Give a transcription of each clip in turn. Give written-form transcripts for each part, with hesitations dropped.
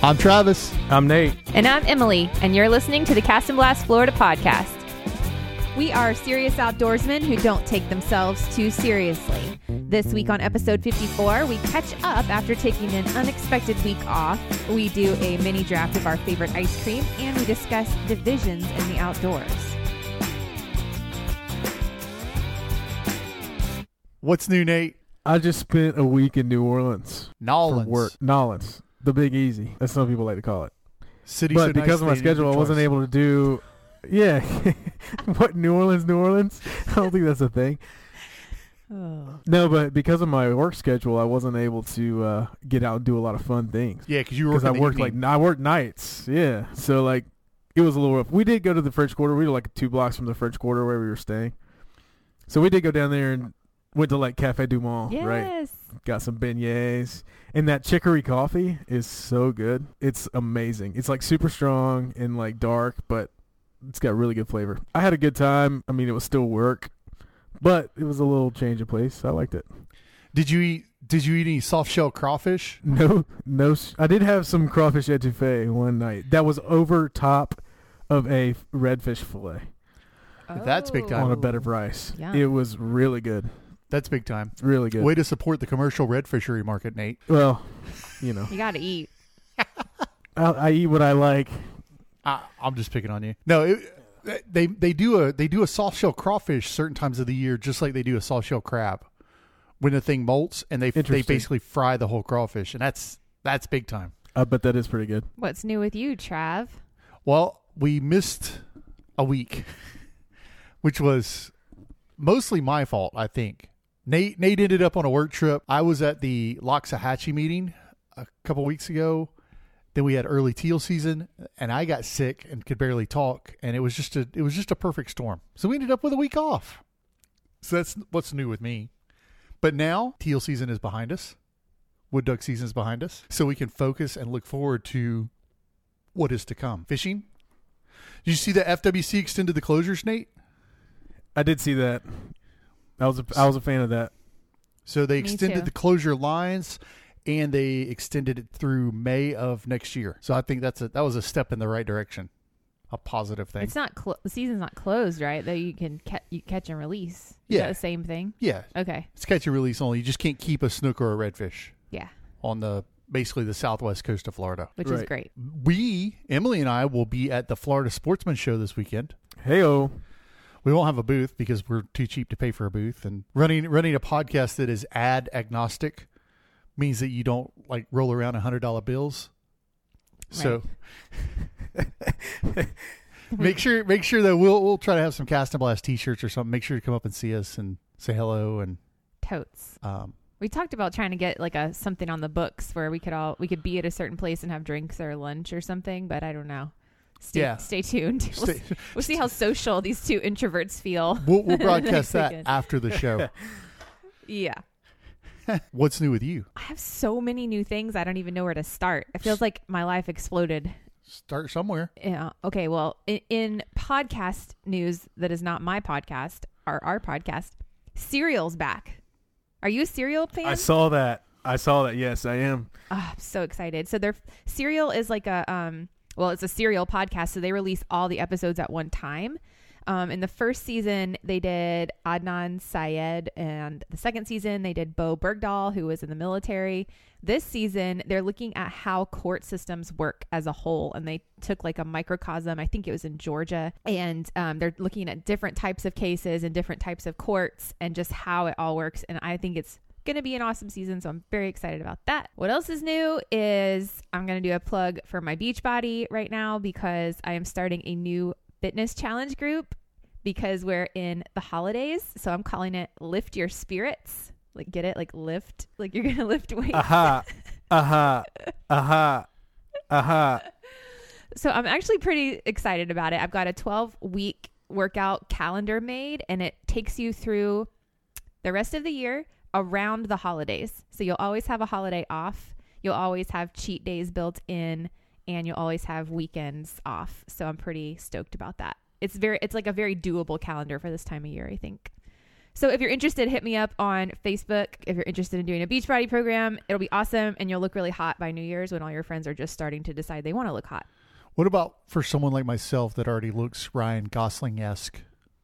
I'm Travis. I'm Nate. And I'm Emily, and you're listening to the Cast and Blast Florida podcast. We are serious outdoorsmen who don't take themselves too seriously. This week on episode 54, we catch up after taking an unexpected week off. We do a mini draft of our favorite ice cream, and we discuss divisions in the outdoors. What's new, Nate? I just spent a week in New Orleans. Nolans. For work. Nolans. The Big Easy. That's what people like to call it. City but so because nice of my they schedule, didn't I wasn't choice. able to do... Yeah. What, New Orleans? I don't think that's a thing. Oh. No, but because of my work schedule, I wasn't able to get out and do a lot of fun things. Yeah, because you were Because I worked nights. Yeah. So, like, it was a little rough. We did go to the French Quarter. We were, like, 2 blocks from the French Quarter where we were staying. So we did go down there and went to, like, Cafe Du Monde, Yes. right? Got some beignets. And that chicory coffee is so good. It's amazing. It's, like, super strong and, like, dark, but it's got really good flavor. I had a good time. I mean, it was still work, but it was a little change of pace. I liked it. Did you eat any soft shell crawfish? No. I did have some crawfish etouffee one night. That was over top of a redfish fillet That's big time. on a bed of rice. Yum. It was really good. That's big time. Really good. Way to support the commercial red fishery market, Nate. Well, you know, You gotta eat. I eat what I like. I'm just picking on you. No, they do a soft shell crawfish certain times of the year, just like they do a soft shell crab. When the thing molts and they basically fry the whole crawfish, and that's big time. I bet that is pretty good. What's new with you, Trav? Well, we missed a week, which was mostly my fault, I think. Nate ended up on a work trip. I was at the Loxahatchee meeting a couple weeks ago. Then we had early teal season, and I got sick and could barely talk, and it was just a perfect storm. So we ended up with a week off. So that's what's new with me. But now teal season is behind us. Wood duck season is behind us. So we can focus and look forward to what is to come. Fishing. Did you see the FWC extended the closures, Nate? I did see that. I was a fan of that. So they Me extended too. the closure lines, and they extended it through May of next year. So I think that was a step in the right direction, a positive thing. It's not the season's not closed, right? That you can catch and release. Is Yeah. that the same thing? Yeah, Okay. it's catch and release only. You just can't keep a snook or a redfish Yeah, on basically the southwest coast of Florida. which is Right. great. Emily and I, will be at the Florida Sportsman Show this weekend. Hey-oh. We won't have a booth because we're too cheap to pay for a booth. And running a podcast that is ad agnostic means that you don't like roll around $100 bills. So make sure that we'll try to have some Cast and Blast t-shirts or something. Make sure to come up and see us and say hello. And Totes. We talked about trying to get like something on the books where we could be at a certain place and have drinks or lunch or something, but I don't know. Stay tuned. We'll see how social these two introverts feel. we'll broadcast that weekend. after the show. Yeah. What's new with you? I have so many new things. I don't even know where to start. It feels like my life exploded. Start somewhere. Yeah. Okay. Well, in podcast news that is not my podcast, our podcast, Serial's back. Are you a Serial fan? I saw that. Yes, I am. Oh, I'm so excited. So their Serial is like it's a serial podcast. So they release all the episodes at one time. In the first season, they did Adnan Syed, and the second season, they did Bo Bergdahl, who was in the military. This season, they're looking at how court systems work as a whole, and they took like a microcosm, I think it was in Georgia, and they're looking at different types of cases and different types of courts and just how it all works, and I think it's going to be an awesome season, so I'm very excited about that. What else is new is I'm going to do a plug for my Beachbody right now because I am starting a new fitness challenge group because we're in the holidays. So I'm calling it Lift Your Spirits. Like, get it? Like lift, like you're going to lift weights. So I'm actually pretty excited about it. I've got a 12-week workout calendar made, and it takes you through the rest of the year around the holidays. So you'll always have a holiday off. You'll always have cheat days built in, and you'll always have weekends off. So I'm pretty stoked about that. It's like a very doable calendar for this time of year, I think. So if you're interested, hit me up on Facebook. If you're interested in doing a Beachbody program, it'll be awesome. And you'll look really hot by New Year's when all your friends are just starting to decide they want to look hot. What about for someone like myself that already looks Ryan Gosling-esque?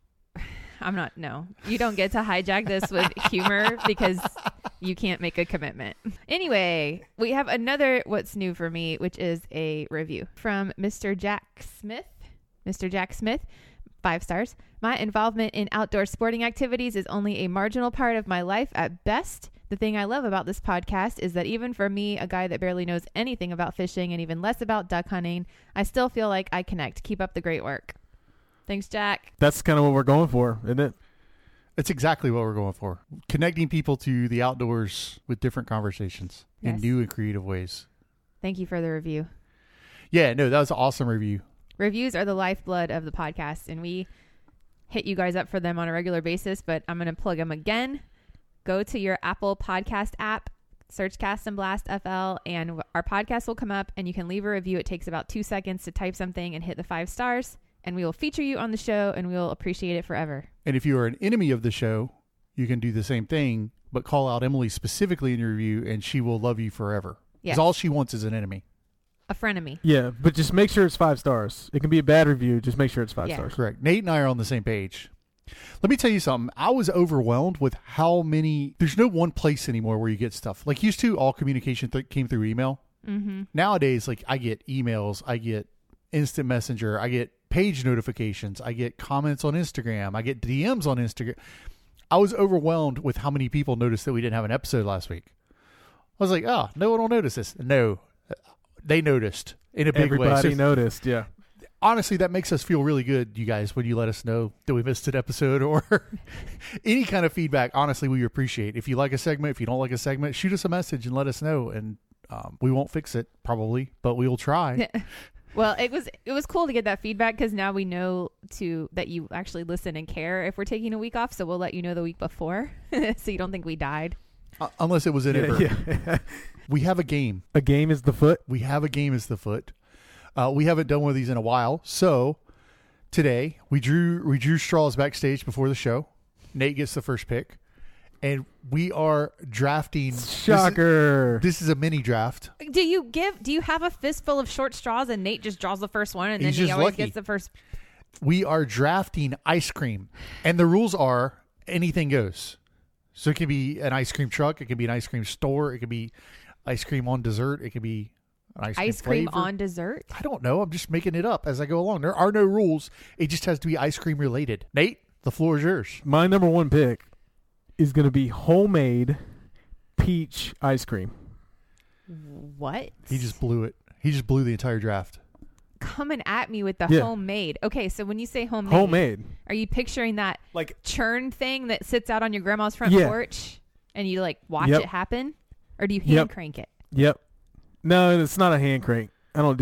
No. You don't get to hijack this with humor because you can't make a commitment. Anyway, we have another What's New for Me, which is a review from Mr. Jack Smith. Mr. Jack Smith, 5 stars. My involvement in outdoor sporting activities is only a marginal part of my life at best. The thing I love about this podcast is that even for me, a guy that barely knows anything about fishing and even less about duck hunting, I still feel like I connect. Keep up the great work. Thanks, Jack. That's kind of what we're going for, isn't it? It's exactly what we're going for. Connecting people to the outdoors with different conversations in Yes. new and creative ways. Thank you for the review. Yeah, no, that was an awesome review. Reviews are the lifeblood of the podcast, and we hit you guys up for them on a regular basis, but I'm going to plug them again. Go to your Apple Podcast app, search Cast and Blast FL, and our podcast will come up, and you can leave a review. It takes about 2 seconds to type something and hit the 5 stars, and we will feature you on the show, and we'll appreciate it forever. And if you are an enemy of the show, you can do the same thing, but call out Emily specifically in your review, and she will love you forever. Yes. Because all she wants is an enemy. A frenemy. Yeah, but just make sure it's 5 stars. It can be a bad review. Just make sure it's 5 Yeah. stars. Correct. Nate and I are on the same page. Let me tell you something. I was overwhelmed with how many. There's no one place anymore where you get stuff. Like used to, all communication came through email. Mm-hmm. Nowadays, like I get emails, I get instant messenger, I get page notifications, I get comments on Instagram, I get DMs on Instagram. I was overwhelmed with how many people noticed that we didn't have an episode last week. I was like, oh, no one will notice this. No, they noticed in a big way. Everybody So noticed, yeah. honestly, that makes us feel really good, you guys, when you let us know that we missed an episode or any kind of feedback. Honestly, we appreciate. If you like a segment, if you don't like a segment, shoot us a message and let us know. And we won't fix it probably, but we will try. Well, it was cool to get that feedback because now we know that you actually listen and care if we're taking a week off. So we'll let you know the week before so you don't think we died. Unless it was in it. Yeah. We have a game. A game is the foot. We have a game as the foot. We haven't done one of these in a while. So today we drew straws backstage before the show. Nate gets the first pick. And we are drafting. Shocker. This is a mini draft. Do you have a fistful of short straws and Nate just draws the first one and He's then he just always lucky. gets the first? We are drafting ice cream. And the rules are anything goes. So it can be an ice cream truck. It can be an ice cream store. It can be ice cream on dessert. It can be an Ice cream flavor. on dessert? I don't know. I'm just making it up as I go along. There are no rules. It just has to be ice cream related. Nate, the floor is yours. My number one pick is going to be homemade peach ice cream. What? He just blew it. He just blew the entire draft. Coming at me with the Yeah. homemade. Okay, so when you say homemade, Homemade. are you picturing that Like, churn thing that sits out on your grandma's front Yeah. porch and you like watch Yep. it happen? Or do you hand Yep. crank it? yep. No, it's not a hand crank.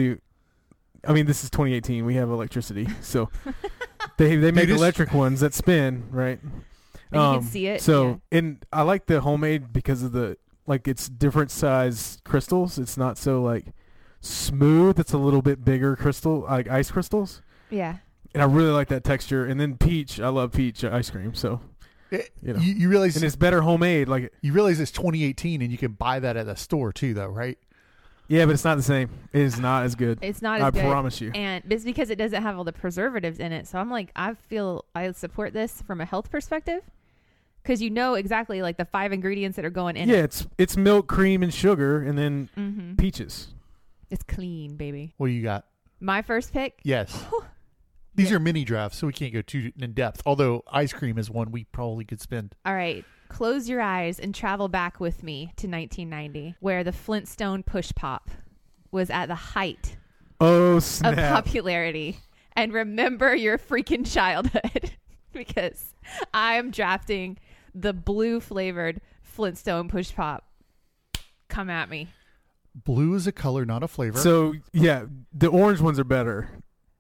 I mean, this is 2018. We have electricity. So they make Dude, electric ones that spin, right? And you can see it, So, and I like the homemade because of it's different size crystals. It's not so like smooth. It's a little bit bigger crystal, like ice crystals. Yeah. And I really like that texture. And then peach, I love peach ice cream. So, you know. You realize And it's better homemade. Like, you realize it's 2018 and you can buy that at the store too, though, right? yeah, but it's not the same. It is not as good. It's not as I good. promise you. And it's because it doesn't have all the preservatives in it. So I'm like, I feel I support this from a health perspective because you know exactly like the 5 ingredients that are going in Yeah, it. it's milk, cream, and sugar, and then Mm-hmm. peaches. It's clean, baby. What do you got? My first pick. Yes. These are mini drafts, so we can't go too in depth. Although ice cream is one we probably could spend. All right. Close your eyes and travel back with me to 1990, where the Flintstone push pop was at the height Oh, of snap. popularity. And remember your freaking childhood because I'm drafting the blue flavored Flintstone push pop. Come at me. Blue is a color, not a flavor. So, yeah, the orange ones are better.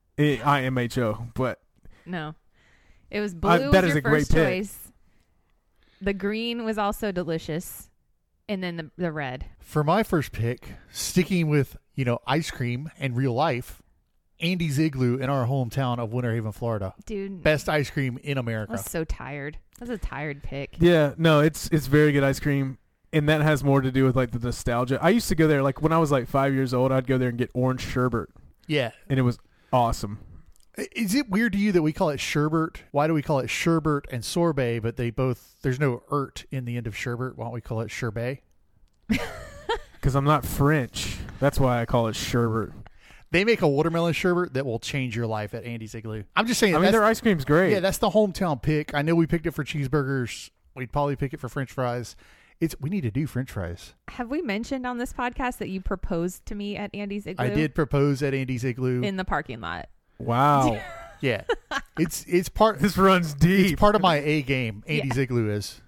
IMHO, but No. It was blue that was is your a great first pick. choice. The green was also delicious. And then the red. For my first pick, sticking with, ice cream and real life, Andy's Igloo in our hometown of Winter Haven, Florida. Dude, Best ice cream in I America. was so tired. That's a tired pick. Yeah, no, it's very good ice cream, and that has more to do with like the nostalgia. I used to go there like when I was like 5 years old. I'd go there and get orange sherbet, Yeah. and it was awesome. Is it weird to you that we call it sherbet? Why do we call it sherbet and sorbet, but they both, there's no ert in the end of sherbet? Why don't we call it sherbet? Because I'm not French. That's why I call it sherbet. They make a watermelon sherbet that will change your life at Andy's Igloo. I'm just saying. I mean, that's- their ice cream's great. Yeah, that's the hometown pick. I know we picked it for cheeseburgers. We'd probably pick it for French fries. We need to do French fries. Have we mentioned on this podcast that you proposed to me at Andy's Igloo? I did propose at Andy's Igloo. In the parking lot. Wow. Yeah, it's part. This runs deep. It's part of my A game. Andy's Igloo is.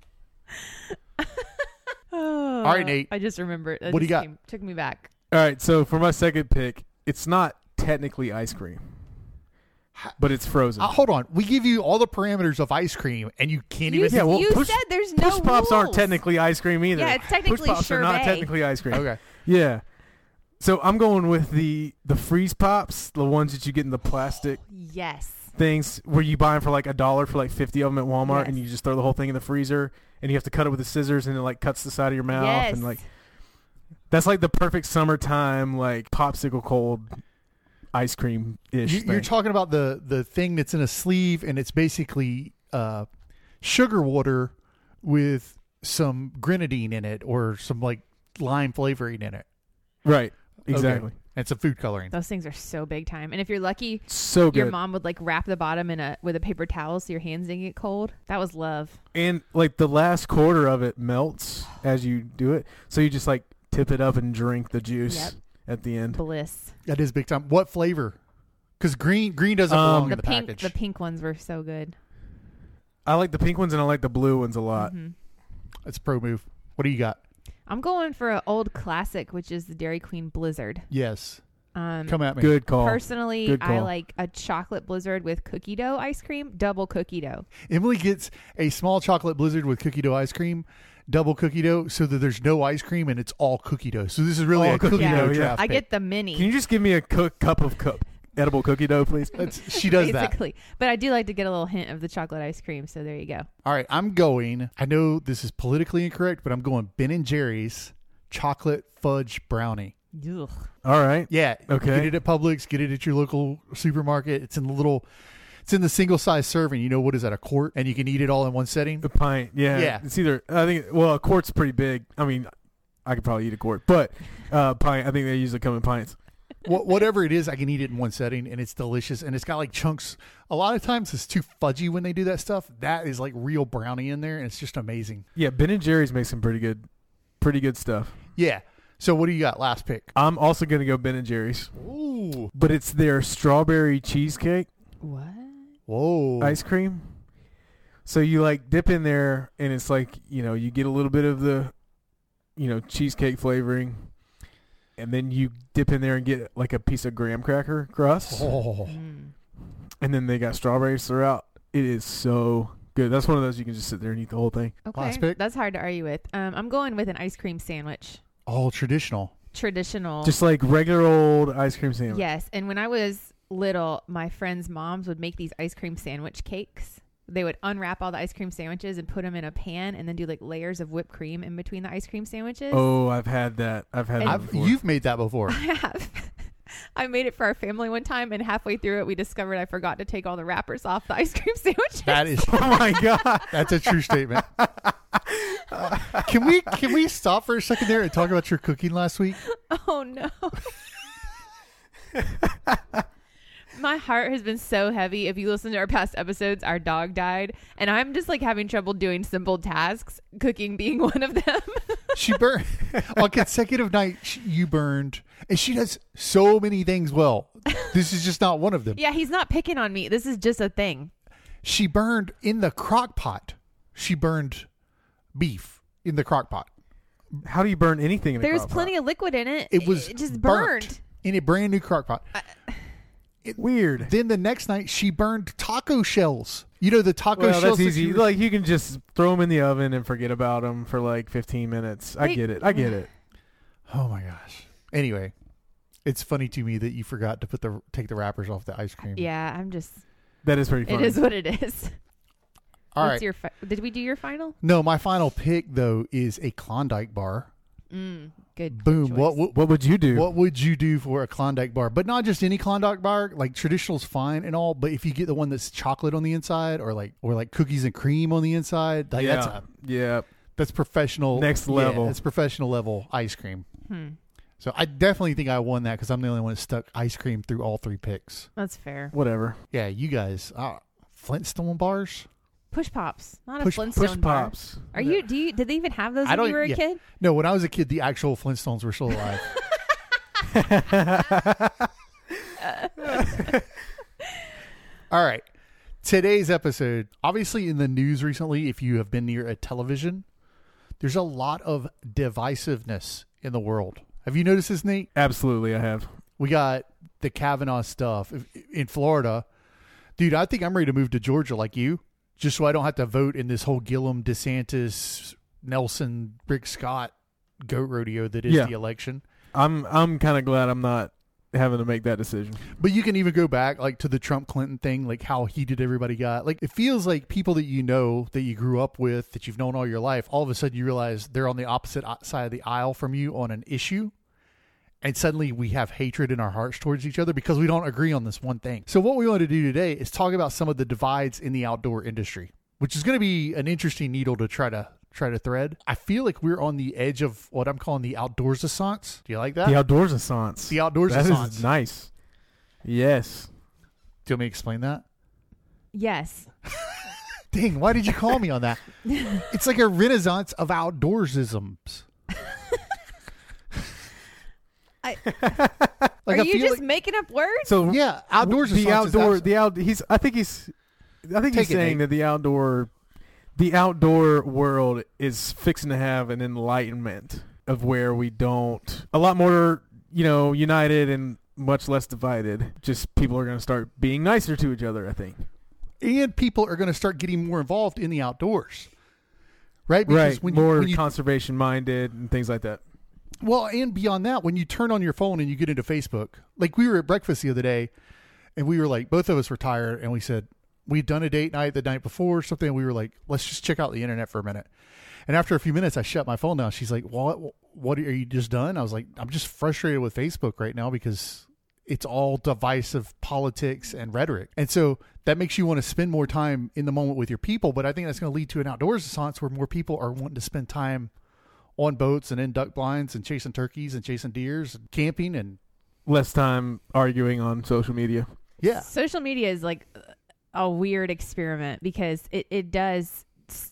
Oh, All right, Nate. I just remembered. What do you got? Took me back. All right, so for my second pick, it's not technically ice cream, but it's frozen. Hold on. We give you all the parameters of ice cream, and you can't You, even. Yeah, well, you push- said there's no Push pops aren't rules. technically ice cream either. Yeah, it's technically Push pops are not sherbet. technically ice cream. Okay. Yeah. So I'm going with the freeze pops, the ones that you get in the plastic Yes. things where you buy them for like $1 for like 50 of them at Walmart, Yes. and you just throw the whole thing in the freezer, and you have to cut it with the scissors, and it like cuts the side of your mouth, Yes. and like that's like the perfect summertime like popsicle cold ice cream ish. You're talking about the thing that's in a sleeve, and it's basically sugar water with some grenadine in it, or some like lime flavoring in it. Right. Exactly. Okay. And some food coloring. Those things are so big time. And if you're lucky, So good. your mom would like wrap the bottom with a paper towel so your hands didn't get cold. That was love. And like the last quarter of it melts as you do it, so you just like tip it up and drink the juice Yep. at the end. Bliss. That is big time. What flavor? Because green doesn't belong in The the pink, package. the pink ones were so good. I like the pink ones and I like the blue ones a lot. Mhm. That's a pro move. What do you got? I'm going for an old classic, which is the Dairy Queen Blizzard. Yes. Um, Come at me. Good call. Personally, Good I call. like a chocolate blizzard with cookie dough ice cream, double cookie dough. Emily gets a small chocolate blizzard with cookie dough ice cream, double cookie dough, so that there's no ice cream and it's all cookie dough. So this is really All a cookie cookie dough dough, yeah. draft I pick. get the mini. Can you just give me a cup of edible cookie dough, please? She does that. basically. But I do like to get a little hint of the chocolate ice cream, so there you go. All right, I'm going. I know this is politically incorrect, but I'm going Ben and Jerry's chocolate fudge brownie. Ugh. All right. Yeah. Okay. Get it at Publix. Get it at your local supermarket. It's in the single size serving. You know, what is that, a quart? And you can eat it all in one setting. A pint. Yeah. Yeah. It's either, a quart's pretty big. I mean, I could probably eat a quart, but pint, I think they usually come in pints. Whatever it is, I can eat it in one setting, and it's delicious. And it's got like chunks. A lot of times it's too fudgy when they do that stuff. That is like real brownie in there, and it's just amazing. Yeah. Ben and Jerry's makes some pretty good stuff. Yeah. So what do you got? Last pick. I'm also going to go Ben and Jerry's, Ooh. but it's their strawberry cheesecake What? Whoa. ice cream. So you like dip in there, and it's like, you get a little bit of the, cheesecake flavoring, and then you dip in there and get like a piece of graham cracker crust, Oh. Mm. and then they got strawberries throughout. It is so good. That's one of those you can just sit there and eat the whole thing. Last Okay, pick? that's hard to argue with. I'm going with an ice cream sandwich. Oh, traditional. Traditional. Just like regular old ice cream sandwich. Yes, and when I was little, my friends' moms would make these ice cream sandwich cakes. They would unwrap all the ice cream sandwiches and put them in a pan, and then do like layers of whipped cream in between the ice cream sandwiches. Oh, I've had that. I've had that before. You've made that before. I have. I made it for our family one time, and halfway through it, we discovered I forgot to take all the wrappers off the ice cream sandwiches. That is. Oh my god. That's a true statement. Can we stop for a second there and talk about your cooking last week? Oh no. My heart has been so heavy. If you listen to our past episodes, our dog died, and I'm just like having trouble doing simple tasks, cooking being one of them. She burned on consecutive nights. You burned, and she does so many things well. This is just not one of them. Yeah, he's not picking on me. This is just a thing. She burned in the crock pot. She burned beef in the crock pot. How do you burn anything in a There's crock plenty pot? of liquid in it. It was just burnt burned. in a brand new crock pot. Weird. Then the next night, she burned taco shells. You know the taco Well, shells. that's that easy. you- Like you can just throw them in the oven and forget about them for like 15 minutes. I They- get it. I get it. Oh my gosh. Anyway, It's funny to me that you forgot to take the wrappers off the ice cream. Yeah, I'm just. That is pretty funny. It is what it is. All What's right. your did we do your final? No, my final pick though is a Klondike bar. Good. Boom. choice. What would you do? What would you do for a Klondike bar? But not just any Klondike bar. Like traditional's fine and all, but if you get the one that's chocolate on the inside, or like cookies and cream on the inside, like that's professional. Next level. Yeah, that's professional level ice cream. So I definitely think I won that because I'm the only one that stuck ice cream through all three picks. That's fair. Whatever. Yeah, you guys, Flintstone bars. Push Pops, not Push a Flintstone Push bar. Pops. Are you? Did they even have those I when you were a yeah. kid? No, when I was a kid, the actual Flintstones were still alive. All right. Today's episode, obviously in the news recently, if you have been near a television, there's a lot of divisiveness in the world. Have you noticed this, Nate? Absolutely, I have. We got the Kavanaugh stuff in Florida. Dude, I think I'm ready to move to Georgia like you, just so I don't have to vote in this whole Gillum, DeSantis, Nelson, Rick Scott goat rodeo that is the election. I'm kind of glad I'm not having to make that decision. But you can even go back like to the Trump Clinton thing, like how heated everybody got. Like it feels like people that you know, that you grew up with, that you've known all your life, all of a sudden you realize they're on the opposite side of the aisle from you on an issue. And suddenly we have hatred in our hearts towards each other because we don't agree on this one thing. So what we want to do today is talk about some of the divides in the outdoor industry, which is going to be an interesting needle to try to thread. I feel like we're on the edge of what I'm calling the outdoors assance. Do you like that? The outdoors assance. The outdoors That assance. is nice. Yes. Do you want me to explain that? Yes. Dang, why did you call me on that? It's like a renaissance of outdoorsisms. Are you just making up words? So yeah, outdoors the assance outdoor is the out he's I think he's Take it, saying Nate. that the outdoor world is fixing to have an enlightenment of where we don't a lot more, united and much less divided. Just people are going to start being nicer to each other, I think. and people are going to start getting more involved in the outdoors. Right? Because Right. More conservation minded and things like that. Well, and beyond that, when you turn on your phone and you get into Facebook, like we were at breakfast the other day and we were like, both of us were tired and we said, we'd done a date night the night before or something. And we were like, let's just check out the internet for a minute. And after a few minutes, I shut my phone down. She's like, what are you just done? I was like, I'm just frustrated with Facebook right now because it's all divisive politics and rhetoric. And so that makes you want to spend more time in the moment with your people. But I think that's going to lead to an outdoors assance where more people are wanting to spend time on boats and in duck blinds and chasing turkeys and chasing deers and camping and Less time arguing on social media. yeah. Social media is like a weird experiment because it does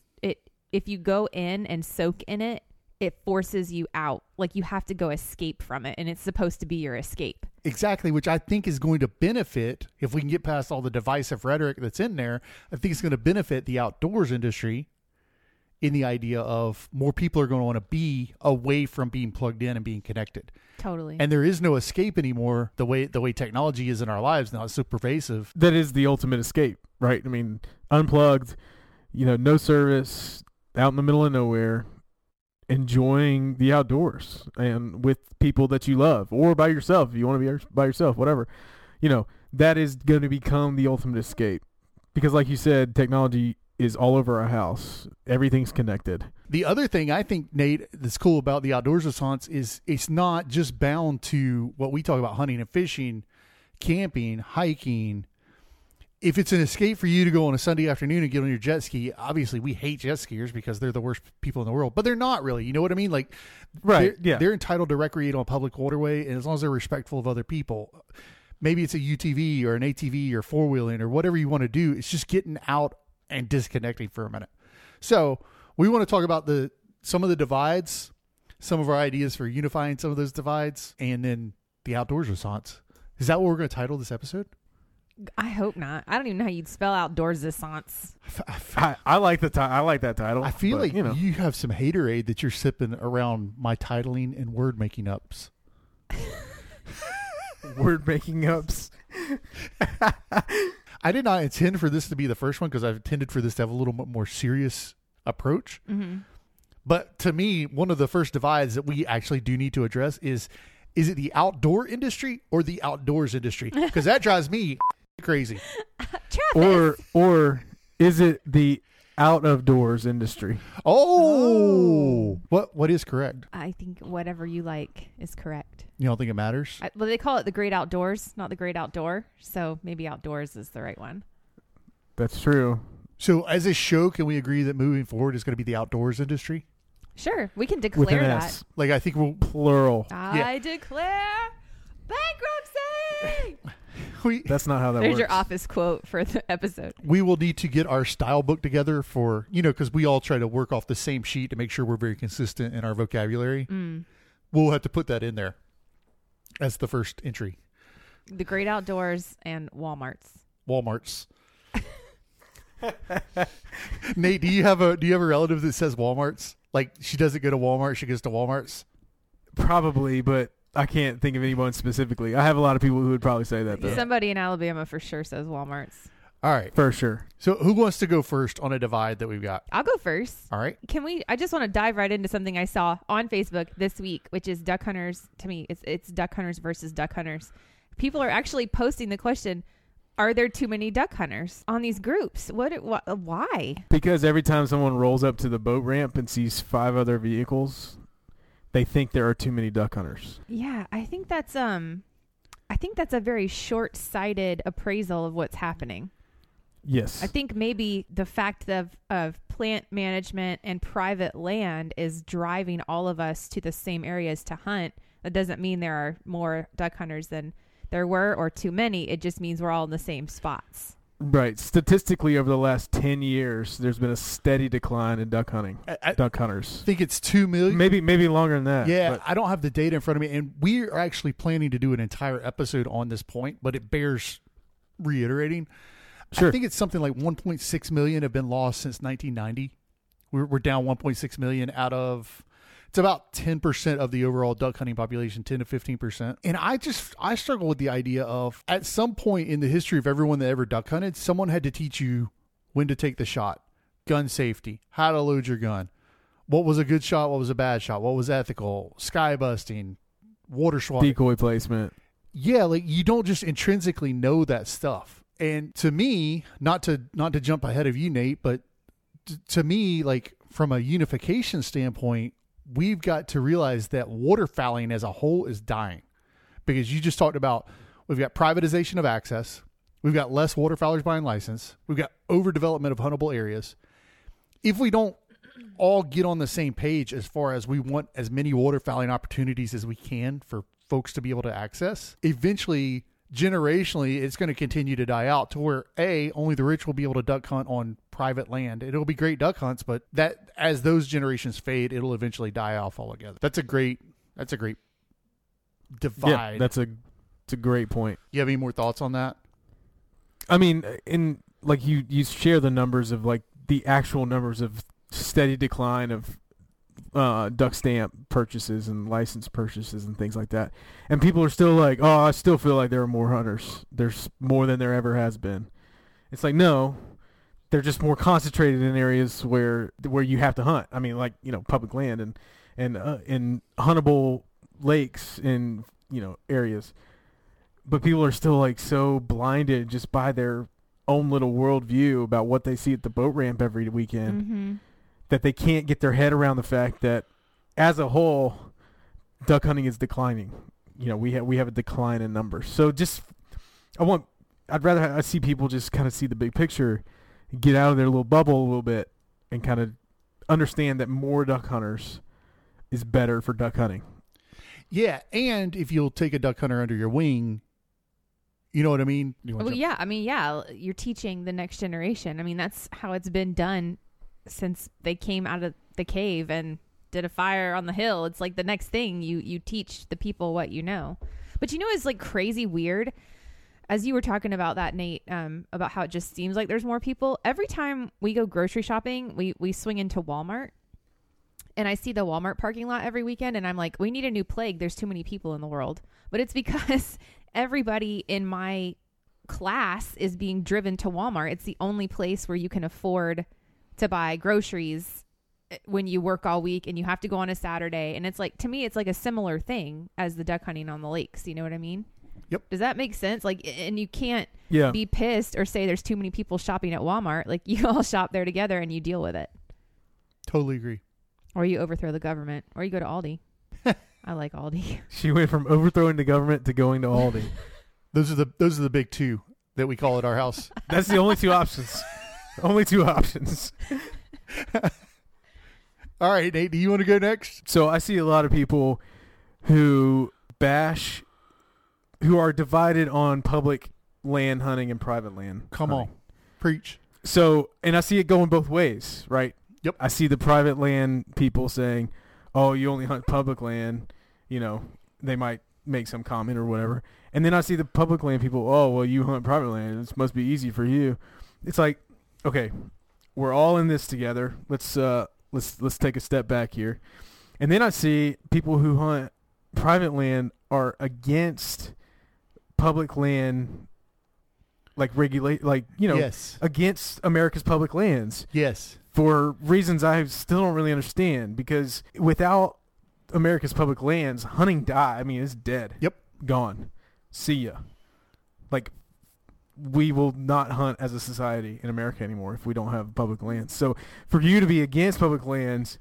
if you go in and soak in it, it forces you out. Like you have to go escape from it, and it's supposed to be your escape. Exactly, which I think is going to benefit if we can get past all the divisive rhetoric that's in there. I think it's going to benefit the outdoors industry in the idea of more people are going to want to be away from being plugged in and being connected. Totally. And there is no escape anymore the way technology is in our lives now. It's so pervasive. That is the ultimate escape, right? I mean, unplugged, no service, out in the middle of nowhere, enjoying the outdoors and with people that you love or by yourself if you want to be by yourself, whatever. That is going to become the ultimate escape because like you said, technology is all over our house. Everything's connected. The other thing I think, Nate, that's cool about the outdoors assance is it's not just bound to what we talk about hunting and fishing, camping, hiking. If it's an escape for you to go on a Sunday afternoon and get on your jet ski, obviously we hate jet skiers because they're the worst people in the world, but they're not really. You know what I mean? Like, Right, they're entitled to recreate on a public waterway, and as long as they're respectful of other people, maybe it's a UTV or an ATV or four-wheeling or whatever you want to do. It's just getting out and disconnecting for a minute. So we want to talk about some of the divides, some of our ideas for unifying some of those divides, and then the outdoors assance. Is that what we're going to title this episode? I hope not. I don't even know how you'd spell outdoors assance. I like I like that title. I feel but, like you have some haterade that you're sipping around my titling and word making ups. word making ups. I did not intend for this to be the first one because I've intended for this to have a little bit more serious approach. Mm-hmm. But to me, one of the first divides that we actually do need to address is Is it the outdoor industry or the outdoors industry? Because that drives me crazy. Travis. Or is it the out of doors industry? Oh. What is correct? I think whatever you like is correct. You don't think it matters? Well, they call it the great outdoors, not the great outdoor. So maybe outdoors is the right one. That's true. So as a show, can we agree that moving forward is going to be the outdoors industry? Sure, we can With declare an that. S. Like, I think we'll... Plural. I declare bankruptcy. That's not how that There's works. your office quote for the episode. We will need to get our style book together for, because we all try to work off the same sheet to make sure we're very consistent in our vocabulary. We'll have to put that in there as the first entry. The great outdoors and Walmart's. Nate, do you have a relative that says Walmart's? Like, she doesn't go to Walmart, she goes to Walmart's? Probably, but I can't think of anyone specifically. I have a lot of people who would probably say that, though. Somebody in Alabama for sure says Walmart's. All right. For sure. So who wants to go first on a divide that we've got? I'll go first. All right. I just want to dive right into something I saw on Facebook this week, which is duck hunters. To me, it's duck hunters versus duck hunters. People are actually posting the question, are there too many duck hunters on these groups? Why? Because every time someone rolls up to the boat ramp and sees 5 other vehicles, they think there are too many duck hunters. Yeah, I think that's a very short-sighted appraisal of what's happening. Yes. I think maybe the fact of plant management and private land is driving all of us to the same areas to hunt. That doesn't mean there are more duck hunters than there were or too many. It just means we're all in the same spots. Right. Statistically, over the last 10 years, there's been a steady decline in duck hunting. Duck hunters. I think it's 2 million. Maybe longer than that. Yeah, but I don't have the data in front of me, and we are actually planning to do an entire episode on this point, but it bears reiterating. Sure. I think it's something like 1.6 million have been lost since 1990. We're down 1.6 million out of... It's about 10% of the overall duck hunting population, 10 to 15%. And I struggle with the idea of, at some point in the history of everyone that ever duck hunted, someone had to teach you when to take the shot, gun safety, how to load your gun, what was a good shot, what was a bad shot, what was ethical, sky busting, water swatting. Decoy placement. Yeah, like you don't just intrinsically know that stuff. And to me, not to jump ahead of you, Nate, but to me, like from a unification standpoint, we've got to realize that waterfowling as a whole is dying, because you just talked about, we've got privatization of access. We've got less waterfowlers buying license. We've got overdevelopment of huntable areas. If we don't all get on the same page as far as we want as many waterfowling opportunities as we can for folks to be able to access, eventually, generationally, it's going to continue to die out to where only the rich will be able to duck hunt on private land. It'll be great duck hunts, but that as those generations fade, it'll eventually die off altogether. That's a great divide. Yeah, it's a great point. You have any more thoughts on that? I mean, in like you share the numbers of like the actual numbers of steady decline of duck stamp purchases and license purchases and things like that, and people are still like, oh, I still feel like there are more hunters. There's more than there ever has been. It's like, no, they're just more concentrated in areas where you have to hunt. I mean, like, public land and in huntable lakes in areas, but people are still like so blinded just by their own little worldview about what they see at the boat ramp every weekend that they can't get their head around the fact that as a whole, duck hunting is declining. We have a decline in numbers. So I'd rather I see people just kind of see the big picture, get out of their little bubble a little bit, and kind of understand that more duck hunters is better for duck hunting. Yeah, and if you'll take a duck hunter under your wing, you know what I mean? You're teaching the next generation. I mean, that's how it's been done since they came out of the cave and did a fire on the hill. It's like the next thing you teach the people what you know. But it's like crazy weird. As you were talking about that, Nate, about how it just seems like there's more people. Every time we go grocery shopping, we swing into Walmart, and I see the Walmart parking lot every weekend, and I'm like, we need a new plague. There's too many people in the world. But it's because everybody in my class is being driven to Walmart. It's the only place where you can afford to buy groceries when you work all week and you have to go on a Saturday. And it's like, to me, it's like a similar thing as the duck hunting on the lakes. You know what I mean? Yep. Does that make sense? Like, and you can't Yeah. be pissed or say there's too many people shopping at Walmart. Like, you all shop there together and you deal with it. Totally agree. Or you overthrow the government. Or you go to Aldi. I like Aldi. She went from overthrowing the government to going to Aldi. Those are the big two that we call at our house. That's the only two options. Only two options. All right, Nate, do you want to go next? So I see a lot of people who who are divided on public land hunting and private land. Come hunting. on. Preach. So, and I see it going both ways, right? Yep. I see the private land people saying, "Oh, you only hunt public land." You know, they might make some comment or whatever. And then I see the public land people, "Oh, well, you hunt private land. This must be easy for you." It's like, okay, we're all in this together. Let's take a step back here. And then I see people who hunt private land are against public land, like regulate, like, you know, Yes. against America's public lands Yes. for reasons I still don't really understand. Because without America's public lands, hunting die. I mean, it's dead. Yep. Gone. See ya. Like, we will not hunt as a society in America anymore if we don't have public lands. So for you to be against public lands,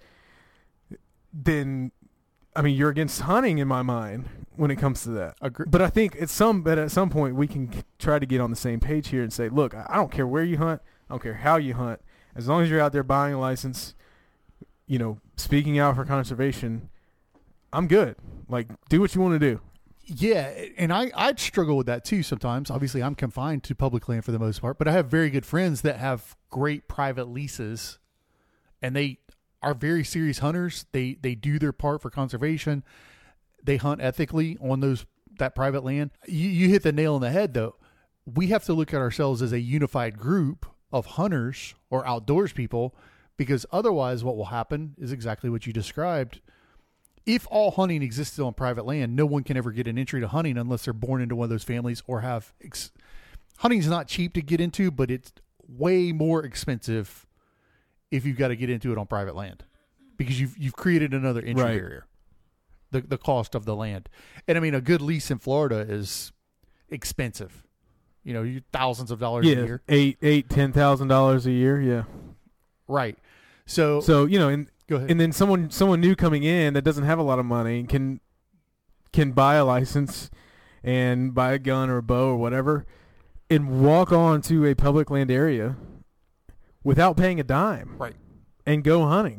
then, I mean, you're against hunting in my mind when it comes to that. Agree. But I think at some point we can try to get on the same page here and say, look, I don't care where you hunt. I don't care how you hunt. As long as you're out there buying a license, you know, speaking out for conservation, I'm good. Like, do what you want to do. Yeah, and I'd struggle with that too sometimes. Obviously, I'm confined to public land for the most part, but I have very good friends that have great private leases, and they are very serious hunters. They do their part for conservation. They hunt ethically on that private land. You hit the nail on the head, though. We have to look at ourselves as a unified group of hunters or outdoors people, because otherwise what will happen is exactly what you described. If all hunting existed on private land, no one can ever get an entry to hunting unless they're born into one of those families or have hunting's not cheap to get into, but it's way more expensive if you've got to get into it on private land, because you've created another entry Right. barrier. The cost of the land. And I mean, a good lease in Florida is expensive. You know, thousands of dollars a year. $8,000-$10,000 a year. Yeah. Right. So You know, and go ahead. and then someone new coming in that doesn't have a lot of money can buy a license and buy a gun or a bow or whatever and walk on to a public land area without paying a dime. Right. And go hunting.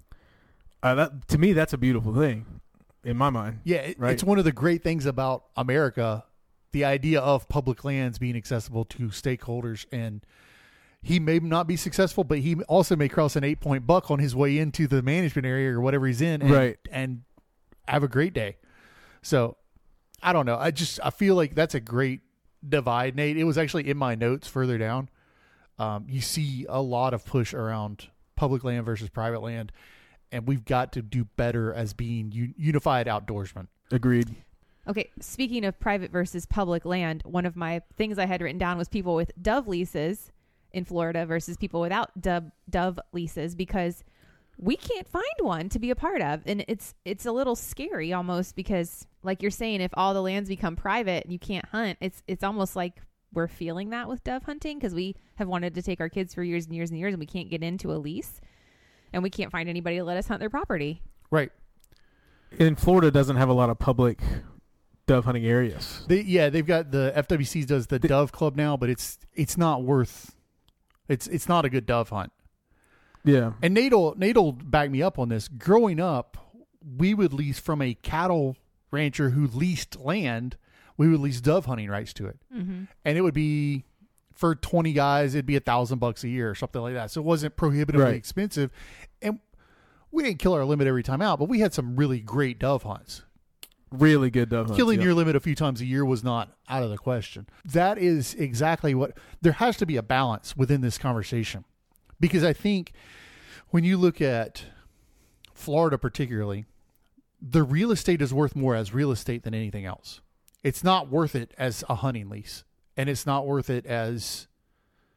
That, to me, that's a beautiful thing in my mind. Yeah, Right. It's one of the great things about America, the idea of public lands being accessible to stakeholders. And he may not be successful, but he also may cross an 8-point buck on his way into the management area or whatever he's in, and, Right. and have a great day. So I don't know. I feel like that's a great divide, Nate. It was actually in my notes further down. You see a lot of push around public land versus private land, and we've got to do better as being unified outdoorsmen. Agreed. Okay, speaking of private versus public land, one of my things I had written down was people with dove leases in Florida versus people without dove leases, because we can't find one to be a part of. And it's a little scary almost, because like you're saying, if all the lands become private and you can't hunt, it's almost like we're feeling that with dove hunting, because we have wanted to take our kids for years and years and years, and we can't get into a lease, and we can't find anybody to let us hunt their property. Right. And Florida doesn't have a lot of public dove hunting areas. They've got the FWC does the Dove Club now, but it's not worth. It's not a good dove hunt. Yeah. And Nate'll back me up on this. Growing up, we would lease from a cattle rancher who leased land. We would lease dove hunting rights to it, Mm-hmm. and it would be for 20 guys. It'd be $1,000 a year or something like that. So it wasn't prohibitively Right. expensive, and we didn't kill our limit every time out. But we had some really great dove hunts. Really good dove hunts. Killing yeah. your limit a few times a year was not out of the question. That is exactly what there has to be a balance within this conversation, because I think when you look at Florida particularly, the real estate is worth more as real estate than anything else. It's not worth it as a hunting lease, and it's not worth it as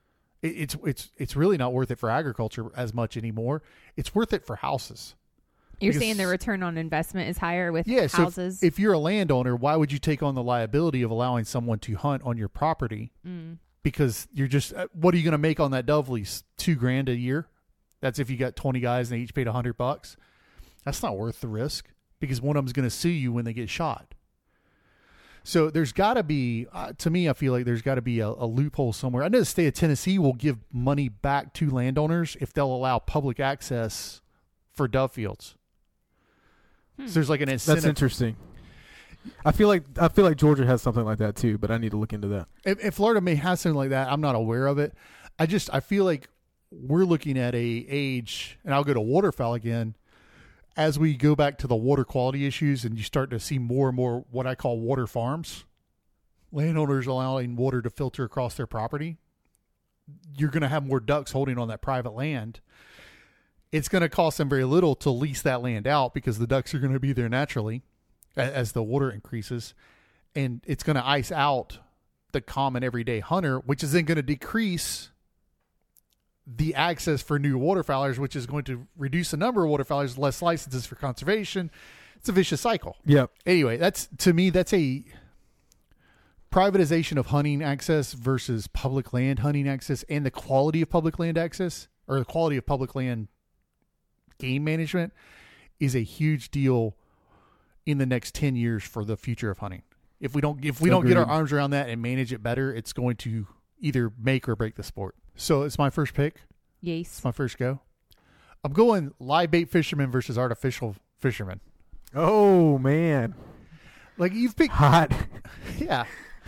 It's really not worth it for agriculture as much anymore. It's worth it for houses. You're Because- saying the return on investment is higher with Yeah, so houses? if you're a landowner, why would you take on the liability of allowing someone to hunt on your property? Because you're just, what are you going to make on that dove lease? $2,000 a year. That's if you got 20 guys and they each paid $100. That's not worth the risk, because one of them's going to sue you when they get shot. So there's got to be, to me, I feel like there's got to be a loophole somewhere. I know the state of Tennessee will give money back to landowners if they'll allow public access for dove fields. So there's like an incentive. That's interesting. I feel like Georgia has something like that too, but I need to look into that. If Florida may have something like that, I'm not aware of it. I feel like we're looking at a age, and I'll go to waterfowl again, as we go back to the water quality issues and you start to see more and more what I call water farms, landowners allowing water to filter across their property. You're going to have more ducks holding on that private land. It's going to cost them very little to lease that land out because the ducks are going to be there naturally as the water increases. And it's going to ice out the common everyday hunter, which is then going to decrease the access for new waterfowlers, which is going to reduce the number of waterfowlers, less licenses for conservation. It's a vicious cycle. Yep. Anyway, to me, that's a privatization of hunting access versus public land hunting access, and the quality of public land access, or the quality of public land game management, is a huge deal in the next 10 years for the future of hunting. If we don't get our arms around that and manage it better, it's going to either make or break the sport. So it's my first pick. Yes. It's my first go. I'm going live bait fishermen versus artificial fishermen. Oh man, Like, you've picked, hot. yeah.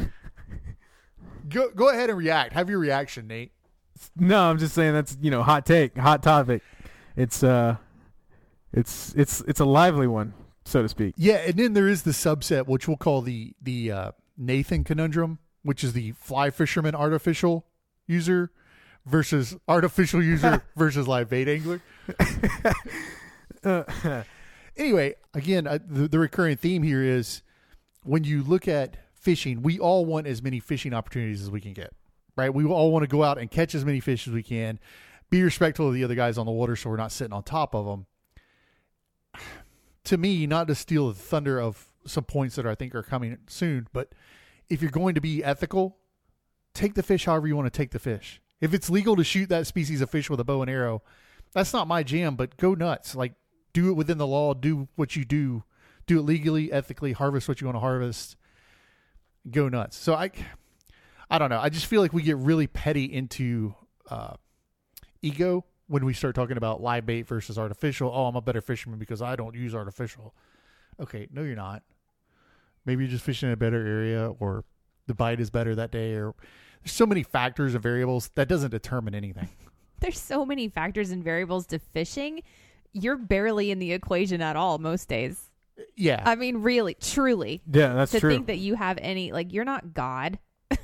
Go ahead and react. Have your reaction, Nate. No, I'm just saying that's hot take, hot topic. It's a lively one, so to speak. Yeah, and then there is the subset, which we'll call the Nathan conundrum, which is the fly fisherman artificial user versus artificial user versus live bait angler. Anyway, again, the recurring theme here is when you look at fishing, we all want as many fishing opportunities as we can get, right? We all want to go out and catch as many fish as we can, be respectful of the other guys on the water so we're not sitting on top of them. To me, not to steal the thunder of some points that I think are coming soon, but if you're going to be ethical, take the fish however you want to take the fish. If it's legal to shoot that species of fish with a bow and arrow, that's not my jam, but go nuts. Like, do it within the law, do what you do it legally, ethically, harvest what you want to harvest, go nuts. So I don't know. I just feel like we get really petty into ego when we start talking about live bait versus artificial. Oh, I'm a better fisherman because I don't use artificial. Okay, no, you're not. Maybe you're just fishing in a better area, or the bite is better that day, or there's so many factors and variables that doesn't determine anything. There's so many factors and variables to fishing. You're barely in the equation at all most days. Yeah. I mean, really, truly. Yeah, that's to true. think that you have any, like, you're not God.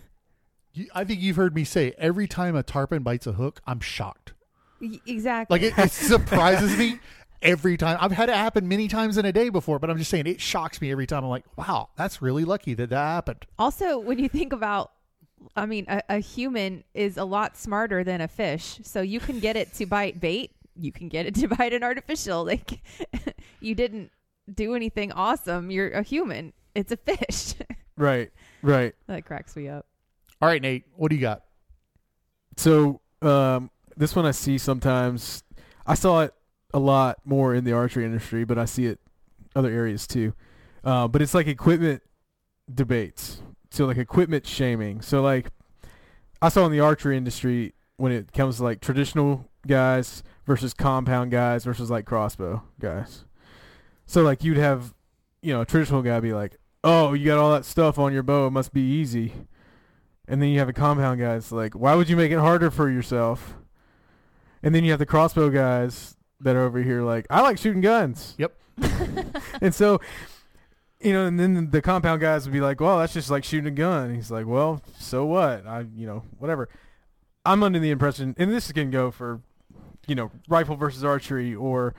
I think you've heard me say every time a tarpon bites a hook, I'm shocked. Exactly. Like, it surprises me every time. I've had it happen many times in a day before, but I'm just saying it shocks me every time. I'm like, wow, that's really lucky that happened. Also, when you think about, I mean, a human is a lot smarter than a fish. So you can get it to bite bait. You can get it to bite an artificial. Like, you didn't do anything awesome. You're a human. It's a fish. Right. That cracks me up. All right, Nate, what do you got? So this one I see sometimes. I saw it a lot more in the archery industry, but I see it other areas too. But it's like equipment debates. So like equipment shaming. So like I saw in the archery industry when it comes to like traditional guys versus compound guys versus like crossbow guys. So like you'd have, a traditional guy be like, oh, you got all that stuff on your bow, it must be easy. And then you have a compound guy that's like, why would you make it harder for yourself? And then you have the crossbow guys that are over here like, I like shooting guns. Yep. And so, and then the compound guys would be like, well, that's just like shooting a gun. And he's like, well, so what? Whatever. I'm under the impression, and this can go for, rifle versus archery, or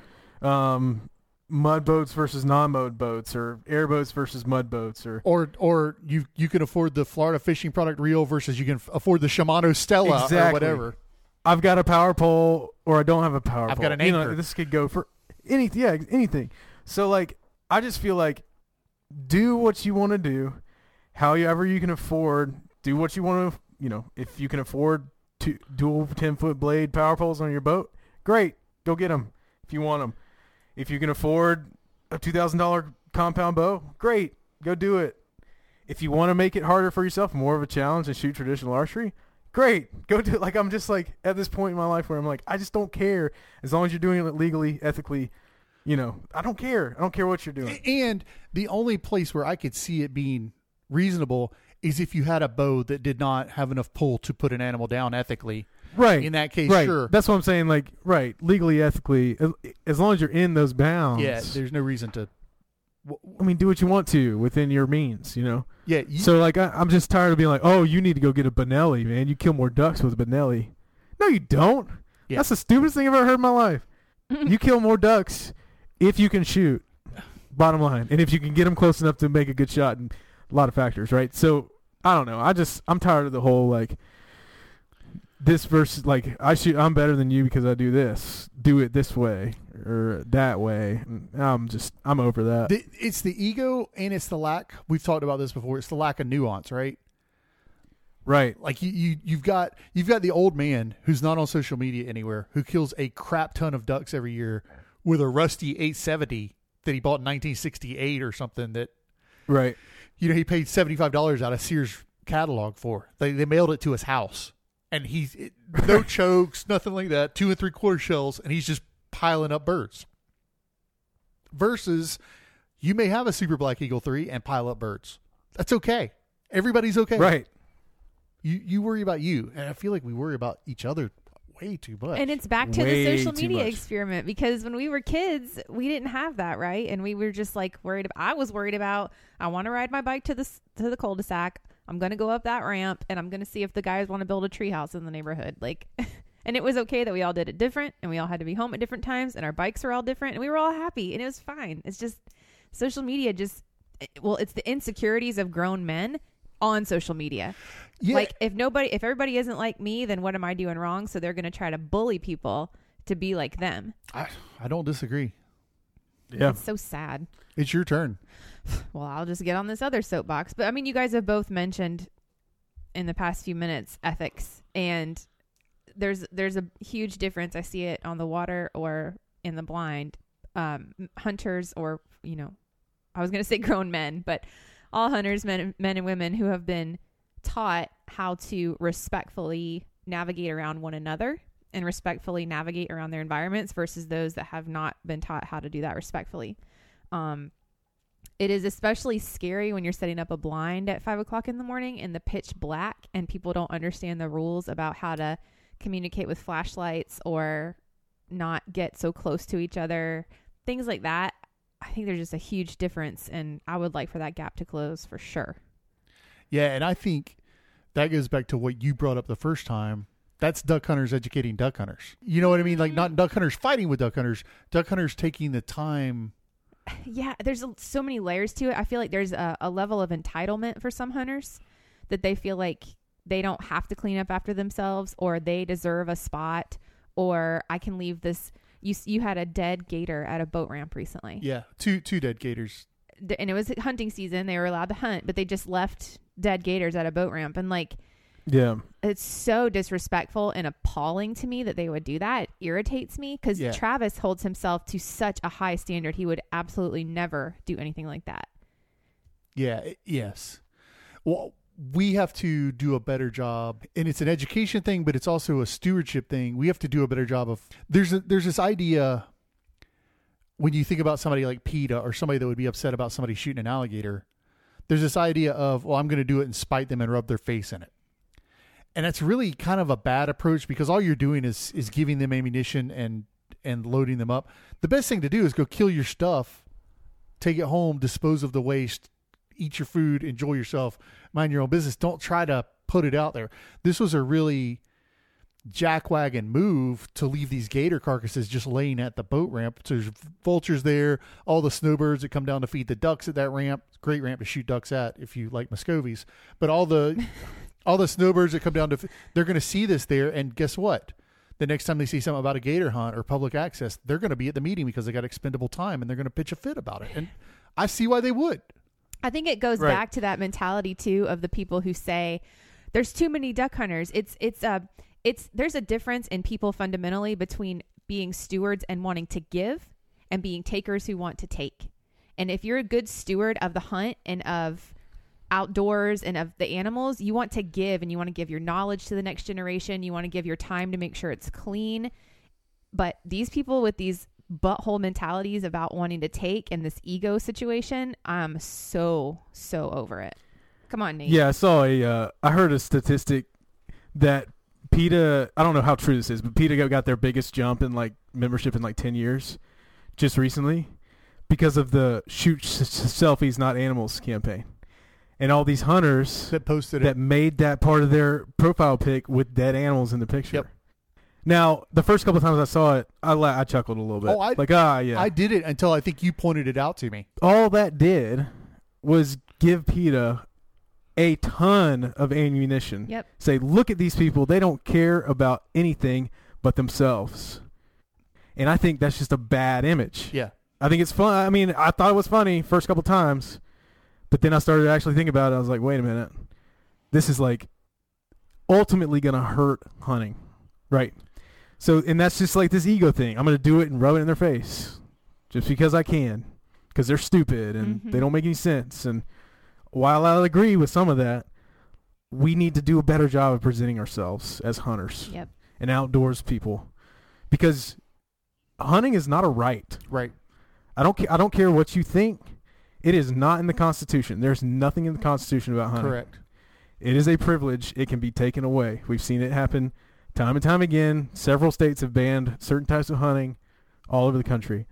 mud boats versus non-mud boats, or airboats versus mud boats, or you can afford the Florida fishing product reel versus you can afford the Shimano Stella Exactly. or whatever. I've got a power pole or I don't have a power I've pole. got an anchor. This could go for anything. Yeah, anything. So like, I just feel like do what you want to do, however you can afford. Do what you want to. If you can afford dual 10-foot blade power poles on your boat, great. Go get them if you want them. If you can afford a $2,000 compound bow, great. Go do it. If you want to make it harder for yourself, more of a challenge and shoot traditional archery, great. Go do it. Like, I'm just like at this point in my life where I'm like, I just don't care. As long as you're doing it legally, ethically, I don't care. I don't care what you're doing. And the only place where I could see it being reasonable is if you had a bow that did not have enough pull to put an animal down ethically. Right. In that case, right. sure. That's what I'm saying. Like, right. Legally, ethically, as long as you're in those bounds. Yeah, there's no reason to. I mean, do what you want to within your means, Yeah. So, like, I'm just tired of being like, oh, you need to go get a Benelli, man. You kill more ducks with a Benelli. No, you don't. Yeah. That's the stupidest thing I've ever heard in my life. You kill more ducks if you can shoot, bottom line. And if you can get them close enough to make a good shot, and a lot of factors, right? So, I don't know. I'm tired of the whole, like, this versus, like, I'm better than you because I do this. Do it this way or that way. I'm over that. It's the ego and it's the lack. We've talked about this before. It's the lack of nuance, right? Right. Like you've got the old man who's not on social media anywhere, who kills a crap ton of ducks every year with a rusty 870 that he bought in 1968 or something that, right. He paid $75 out of Sears catalog for. They mailed it to his house, and no chokes, nothing like that, 2 3/4 shells, and he's just piling up birds. Versus, you may have a Super Black Eagle 3 and pile up birds. That's okay. Everybody's okay. Right. You worry about you, and I feel like we worry about each other way too much. And it's back to Way the social too media much. experiment, because when we were kids, we didn't have that, right? And we were just like I was worried about, I want to ride my bike to the cul-de-sac. I'm going to go up that ramp, and I'm going to see if the guys want to build a treehouse in the neighborhood. Like, and it was okay that we all did it different, and we all had to be home at different times, and our bikes were all different, and we were all happy, and it was fine. It's just social media it's the insecurities of grown men on social media. Yeah. Like, if everybody isn't like me, then what am I doing wrong? So they're going to try to bully people to be like them. I don't disagree. Yeah. It's so sad. It's your turn. Well, I'll just get on this other soapbox. But I mean, you guys have both mentioned in the past few minutes ethics, and there's a huge difference. I see it on the water or in the blind. Hunters, or I was going to say grown men, but all hunters, men and women who have been taught how to respectfully navigate around one another and respectfully navigate around their environments versus those that have not been taught how to do that respectfully. It is especially scary when you're setting up a blind at 5 o'clock in the morning in the pitch black and people don't understand the rules about how to communicate with flashlights or not get so close to each other, things like that. I think there's just a huge difference, and I would like for that gap to close for sure. Yeah, and I think that goes back to what you brought up the first time. That's duck hunters educating duck hunters. You know what I mean? Like, not duck hunters fighting with duck hunters taking the time. Yeah, there's so many layers to it. I feel like there's a level of entitlement for some hunters that they feel like they don't have to clean up after themselves, or they deserve a spot, or I can leave this. You had a dead gator at a boat ramp recently. Yeah, two dead gators. And it was hunting season. They were allowed to hunt, but they just left dead gators at a boat ramp. And like, yeah, it's so disrespectful and appalling to me that they would do that. It irritates me because Travis holds himself to such a high standard. He would absolutely never do anything like that. Yeah. Yes. Well, we have to do a better job, and it's an education thing, but it's also a stewardship thing. We have to do a better job of, there's this idea when you think about somebody like PETA or somebody that would be upset about somebody shooting an alligator, there's this idea of, well, I'm going to do it and spite them and rub their face in it. And that's really kind of a bad approach, because all you're doing is giving them ammunition and loading them up. The best thing to do is go kill your stuff, take it home, dispose of the waste, eat your food, enjoy yourself, mind your own business. Don't try to put it out there. This was a really jackwagon move to leave these gator carcasses just laying at the boat ramp. So there's vultures there, all the snowbirds that come down to feed the ducks at that ramp. Great ramp to shoot ducks at if you like Muscovies. But all the snowbirds that come down they're going to see this there, and guess what? the next time they see something about a gator hunt or public access, they're going to be at the meeting because they got expendable time and they're going to pitch a fit about it. And I see why they would. I think it goes Right. back to that mentality too of the people who say there's too many duck hunters. There's a difference in people fundamentally between being stewards and wanting to give and being takers who want to take. And if you're a good steward of the hunt and of outdoors and of the animals, you want to give, and you want to give your knowledge to the next generation. You want to give your time to make sure it's clean. But these people with these butthole mentalities about wanting to take and this ego situation, I'm so over it. Come on, Nate. Yeah, I heard a statistic that PETA, I don't know how true this is, but PETA got their biggest jump in like membership in like 10 years just recently because of the shoot selfies, not animals campaign. And all these hunters That posted that it. made that part of their profile pic with dead animals in the picture. Yep. Now, the first couple of times I saw it, I chuckled a little bit. Yeah. I did it until I think you pointed it out to me. All that did was give PETA a ton of ammunition. Yep. Say, look at these people. They don't care about anything but themselves. And I think that's just a bad image. Yeah. I think it's fun. I mean, I thought it was funny first couple times, but then I started to actually think about it. I was like, wait a minute. This is like ultimately going to hurt hunting. Right. So, and that's just like this ego thing. I'm going to do it and rub it in their face just because I can, because they're stupid and they don't make any sense. And while I'll agree with some of that, we need to do a better job of presenting ourselves as hunters Yep. and outdoors people, because hunting is not a right. Right. I don't care what you think. It is not in the Constitution. There's nothing in the Constitution about hunting. Correct. It is a privilege. It can be taken away. We've seen it happen time and time again. Several states have banned certain types of hunting all over the country.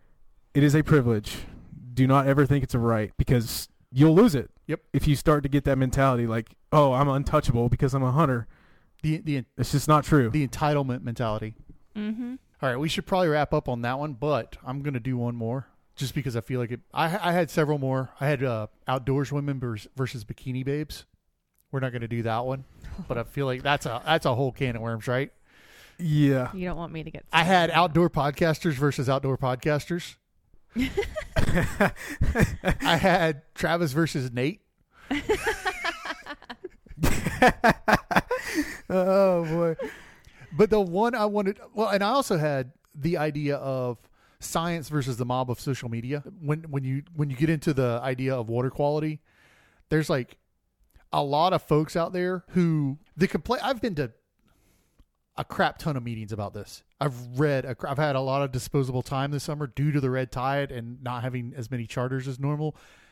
It is a privilege. Do not ever think it's a right, because you'll lose it. Yep. If you start to get that mentality like, oh, I'm untouchable because I'm a hunter. The It's just not true. the entitlement mentality. Mm-hmm. All right, we should probably wrap up on that one, but I'm going to do one more just because I feel like it. I had several more. I had outdoors women versus bikini babes. We're not going to do that one, but I feel like that's a whole can of worms, right? Yeah. You don't want me to get I had outdoor podcasters versus outdoor podcasters. I had Travis versus Nate. Oh boy. But the one I wanted, well, and I also had the idea of science versus the mob of social media. When you get into the idea of water quality, there's like a lot of folks out there who I've been to a crap ton of meetings about this. I've had a lot of disposable time this summer due to the red tide and not having as many charters as normal.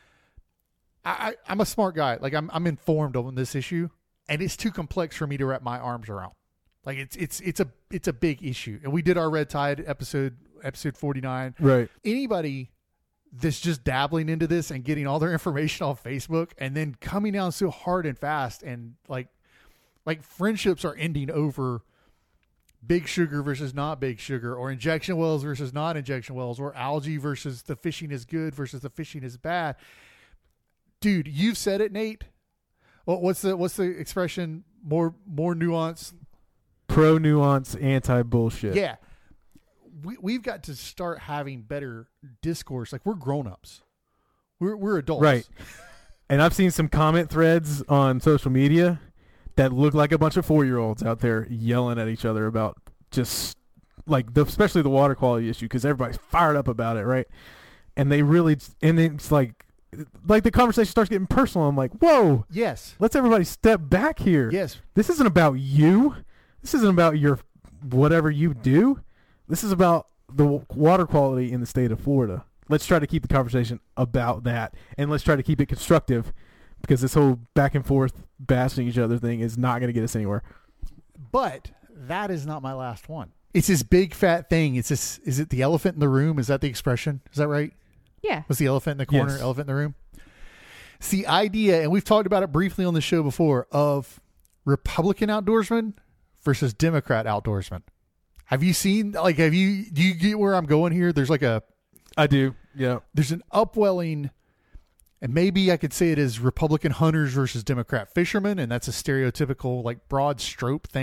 I'm a smart guy. Like I'm informed on this issue, and it's too complex for me to wrap my arms around. Like it's a big issue. And we did our red tide episode 49. Right. Anybody that's just dabbling into this and getting all their information off Facebook and then coming down so hard and fast, and like friendships are ending over big sugar versus not big sugar, or injection wells versus not injection wells, or algae versus the fishing is good versus the fishing is bad. Dude, you've said it, Nate. What's the expression? More nuance. Pro nuance, anti bullshit. Yeah. We've got to start having better discourse. Like, we're grown-ups. We're adults. Right. And I've seen some comment threads on social media that look like a bunch of 4-year-olds out there yelling at each other about just like especially the water quality issue, because everybody's fired up about it, right? And it's like the conversation starts getting personal. I'm like, whoa, Yes. let's everybody step back here. Yes. This isn't about you. This isn't about your whatever you do. This is about the water quality in the state of Florida. Let's try to keep the conversation about that, and let's try to keep it constructive, because this whole back and forth bashing each other thing is not going to get us anywhere. But that is not my last one. It's this big fat thing. Is it the elephant in the room? Is that the expression? Is that right? Yeah. Was the elephant in the corner, Yes. elephant in the room? It's the idea, and we've talked about it briefly on the show before, of Republican outdoorsmen versus Democrat outdoorsmen. Have you seen, do you get where I'm going here? There's I do. Yeah. there's an upwelling, and maybe I could say it is Republican hunters versus Democrat fishermen, and that's a stereotypical, like, broad stroke thing.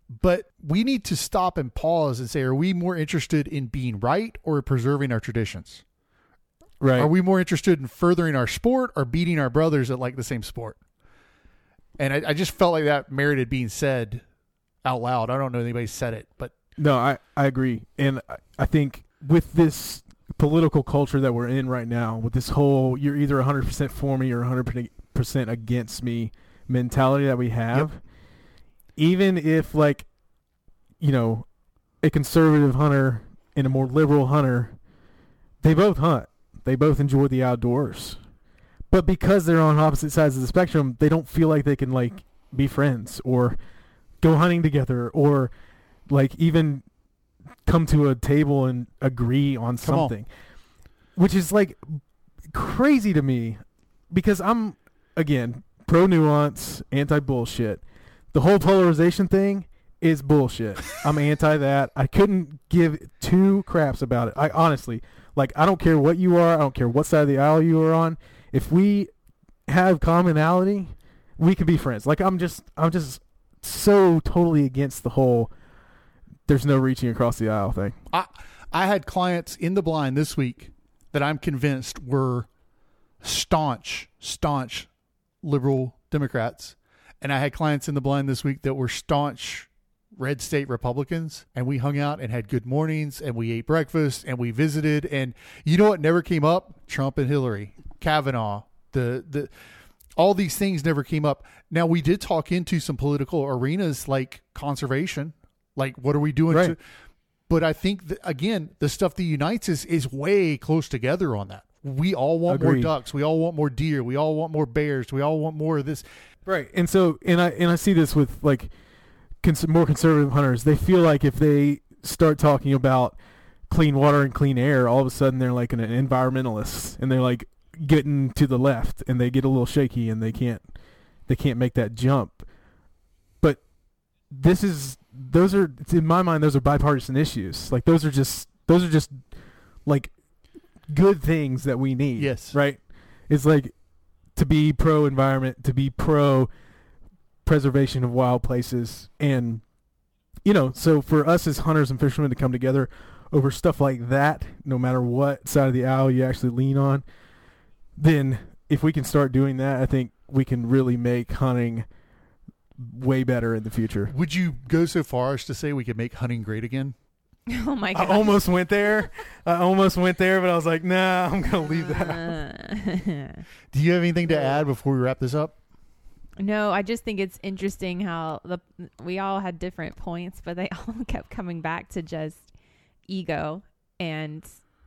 But we need to stop and pause and say, are we more interested in being right or preserving our traditions? Right. Are we more interested in furthering our sport or beating our brothers that like the same sport? And I just felt like that merited being said out loud. I don't know if anybody said it, but No, I agree. And I think with this political culture that we're in right now, with this whole you're either 100% for me or 100% against me mentality that we have, Yep. even if, like, you know, a conservative hunter and a more liberal hunter, they both hunt. They both enjoy the outdoors. But because they're on opposite sides of the spectrum, they don't feel like they can, like, be friends or go hunting together or, like, even come to a table and agree on something. Which is, like, crazy to me because I'm, again, pro-nuance, anti-bullshit. The whole polarization thing is bullshit. I'm anti that. I couldn't give two craps about it. I honestly, like, I don't care what you are. I don't care what side of the aisle you are on. If we have commonality, we can be friends. Like, I'm just so totally against the whole there's no reaching across the aisle thing. I had clients in the blind this week that I'm convinced were staunch liberal Democrats. And I had clients in the blind this week that were staunch red state Republicans. And we hung out and had good mornings and we ate breakfast and we visited. And you know what never came up? Trump and Hillary, Kavanaugh, the all these things never came up. Now, we did talk into some political arenas like conservation. Like, what are we doing? Right. But I think, that, again, the stuff that unites us is way close together on that. We all want more Agreed. ducks. We all want more deer. We all want more bears. We all want more of this. Right. And so, and I see this with, like, more conservative hunters. They feel like if they start talking about clean water and clean air, all of a sudden they're like an environmentalist and they're like getting to the left and they get a little shaky and they can't make that jump. But in my mind, those are bipartisan issues. Like, those are just like good things that we need. Yes. Right. It's like to be pro environment, to be pro preservation of wild places. And, you know, so for us as hunters and fishermen to come together over stuff like that, no matter what side of the aisle you actually lean on, then if we can start doing that, I think we can really make hunting way better in the future. Would you go so far as to say we could make hunting great again? Oh my I god! almost went there, but I was like, nah, I'm going to leave that out. Do you have anything to add before we wrap this up? No, I just think it's interesting how we all had different points, but they all kept coming back to just ego and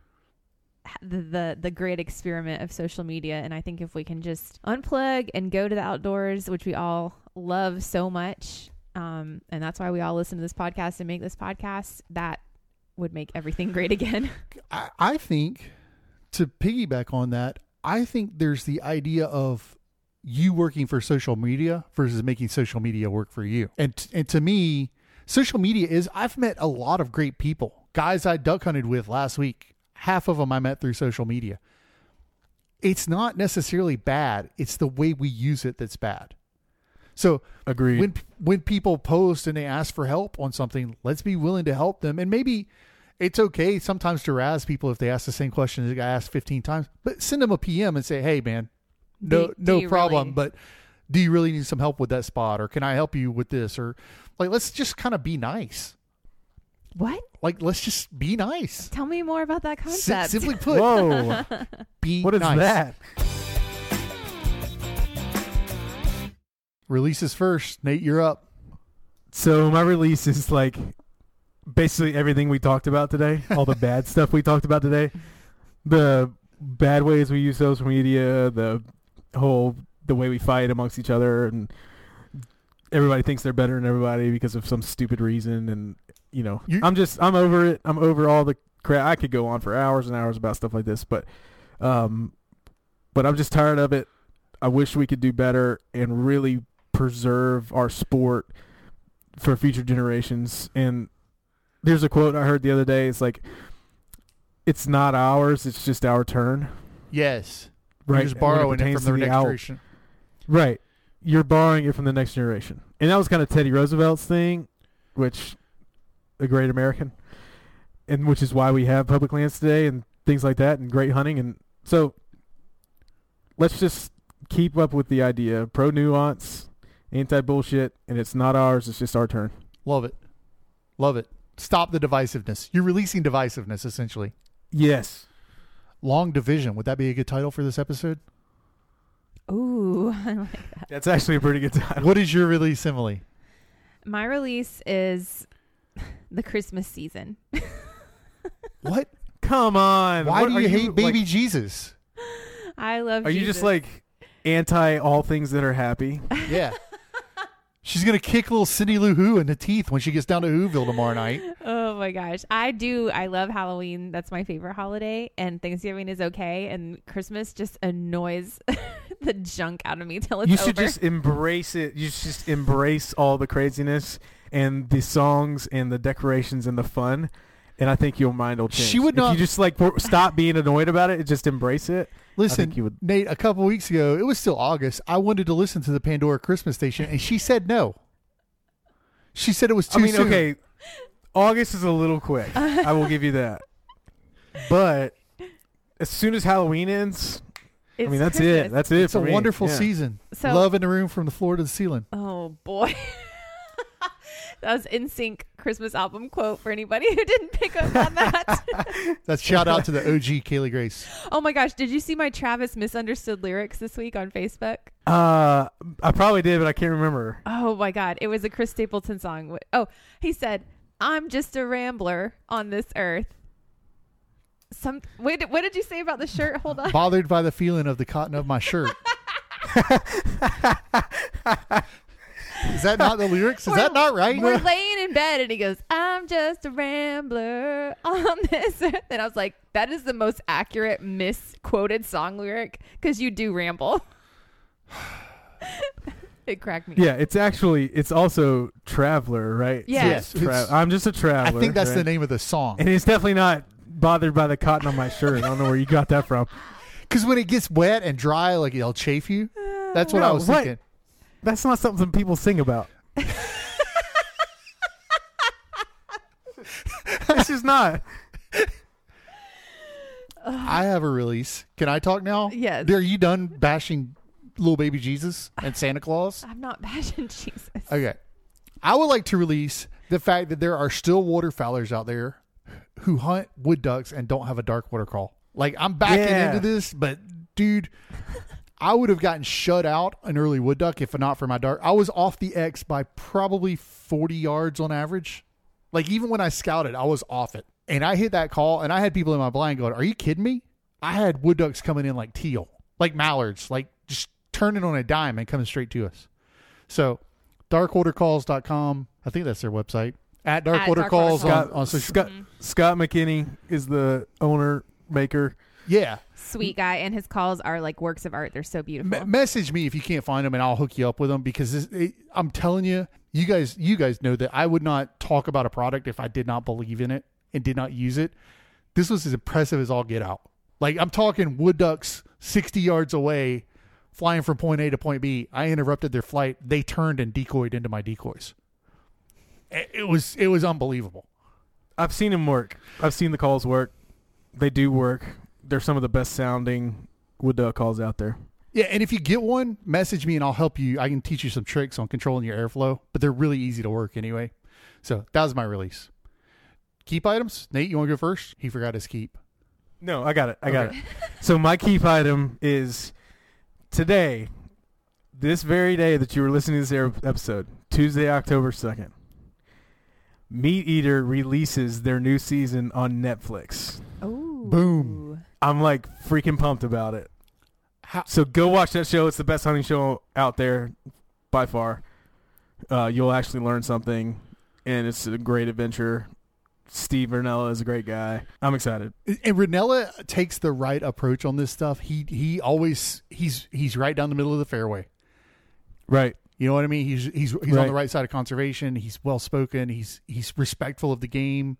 the great experiment of social media. And I think if we can just unplug and go to the outdoors, which we all love so much, and that's why we all listen to this podcast and make this podcast, that would make everything great again. I think, to piggyback on that, I think there's the idea of you working for social media versus making social media work for you. And to me, social media is, I've met a lot of great people. Guys I duck hunted with last week, half of them I met through social media. It's not necessarily bad. It's the way we use it that's bad. So Agreed. When people post and they ask for help on something, let's be willing to help them. And maybe it's okay sometimes to razz people if they ask the same question as the guy asked 15 times, but send them a PM and say, hey man, no problem, but do you really need some help with that spot? Or can I help you with this? Or like, let's just kind of be nice. What? Like, let's just be nice. Tell me more about that concept. Simply put, Whoa. be What is nice. that? Releases first. Nate, you're up. So my release is like basically everything we talked about today, all the bad stuff we talked about today, the bad ways we use social media, the way we fight amongst each other, and everybody thinks they're better than everybody because of some stupid reason. And, you know, I'm over it. I'm over all the crap. I could go on for hours and hours about stuff like this, but I'm just tired of it. I wish we could do better and really preserve our sport for future generations. And there's a quote I heard the other day. It's like, it's not ours, it's just our turn. Yes. Right. You're just borrowing it pertains from to the the next generation. Right. You're borrowing it from the next generation. And that was kind of Teddy Roosevelt's thing, which a great American, and which is why we have public lands today and things like that, and great hunting. And so let's just keep up with the idea. Pro nuance, anti-bullshit, and it's not ours. It's just our turn. Love it. Love it. Stop the divisiveness. You're releasing divisiveness, essentially. Yes. Long division. Would that be a good title for this episode? Ooh, I like that. That's actually a pretty good title. What is your release, Emily? My release is the Christmas season. What? Come on. Why What do are you hate baby like, Jesus? I love Are you Jesus. just like anti all things that are happy? Yeah. She's going to kick little Cindy Lou Who in the teeth when she gets down to Whoville tomorrow night. Oh my gosh. I do. I love Halloween. That's my favorite holiday. And Thanksgiving is okay. And Christmas just annoys the junk out of me till it's You over. should just embrace it. You should just embrace all the craziness and the songs and the decorations and the fun. And I think your mind will change. She would not- If you just like stop being annoyed about it and just embrace it. I Listen, think you would. Nate, a couple weeks ago, it was still August. I wanted to listen to the Pandora Christmas Station, and she said no. She said it was too soon. Okay, August is a little quick. I will give you that. But as soon as Halloween ends, It's that's Christmas. it. That's it It's for a me. wonderful Yeah. season. So- Love in the room from the floor to the ceiling. Oh boy. That was NSYNC Christmas album quote for anybody who didn't pick up on that. That's shout out to the OG Kaylee Grace. Oh my gosh, did you see my Travis misunderstood lyrics this week on Facebook? I probably did, but I can't remember. Oh my god, it was a Chris Stapleton song. Oh, he said, "I'm just a rambler on this earth." Wait, what did you say about the shirt? Hold on. Bothered by the feeling of the cotton of my shirt. Is that not the lyrics? Is that not right? We're laying in bed and he goes, "I'm just a rambler on this earth." And I was like, that is the most accurate misquoted song lyric because you do ramble. It cracked me. Yeah, it's also Traveler, right? Yes. Yes, it's- I'm just a I traveler. think that's the right? name of the song. And it's definitely not bothered by the cotton on my shirt. I don't know where you got that from. Because when it gets wet and dry, like it'll chafe you. That's what I No, was what? thinking. That's not something people sing about. That's just not. I have a release. Can I talk now? Yes. Are you done bashing little baby Jesus and Santa Claus? I'm not bashing Jesus. Okay. I would like to release the fact that there are still waterfowlers out there who hunt wood ducks and don't have a dark water call. Like, I'm backing Yeah. into this, but dude, I would have gotten shut out an early wood duck if not for my dark. I was off the X by probably 40 yards on average. Like, even when I scouted, I was off it. And I hit that call, and I had people in my blind going, "Are you kidding me?" I had wood ducks coming in like teal, like mallards, like just turning on a dime and coming straight to us. So, darkwatercalls.com. I think that's their website. At darkwatercalls Dark on social. Scott McKinney is the owner, maker. Yeah. Sweet guy, and his calls are like works of art. They're so beautiful. Message me if you can't find them, and I'll hook you up with them, because I'm telling you, you guys know that I would not talk about a product if I did not believe in it and did not use it. This was as impressive as all get out. Like, I'm talking wood ducks 60 yards away, flying from point A to point B. I interrupted their flight. They turned and decoyed into my decoys. It was unbelievable. I've seen him work. I've seen the calls work. They do work. They're some of the best sounding wood duck calls out there. Yeah, and if you get one, message me and I'll help you. I can teach you some tricks on controlling your airflow, but they're really easy to work anyway. So that was my release. Keep items. Nate, you want to go first? He forgot his keep. No, I got it. I got it. So my keep item is today, this very day that you were listening to this episode, Tuesday, October 2nd, Meat Eater releases their new season on Netflix. Oh, Boom. I'm like freaking pumped about it. How- So go watch that show. It's the best hunting show out there by far. You'll actually learn something, and it's a great adventure. Steve Vernella is a great guy. I'm excited. And Ranella takes the right approach on this stuff. He always he's right down the middle of the fairway. Right. You know what I mean? He's on Right. the right side of conservation. He's well spoken. He's respectful of the game.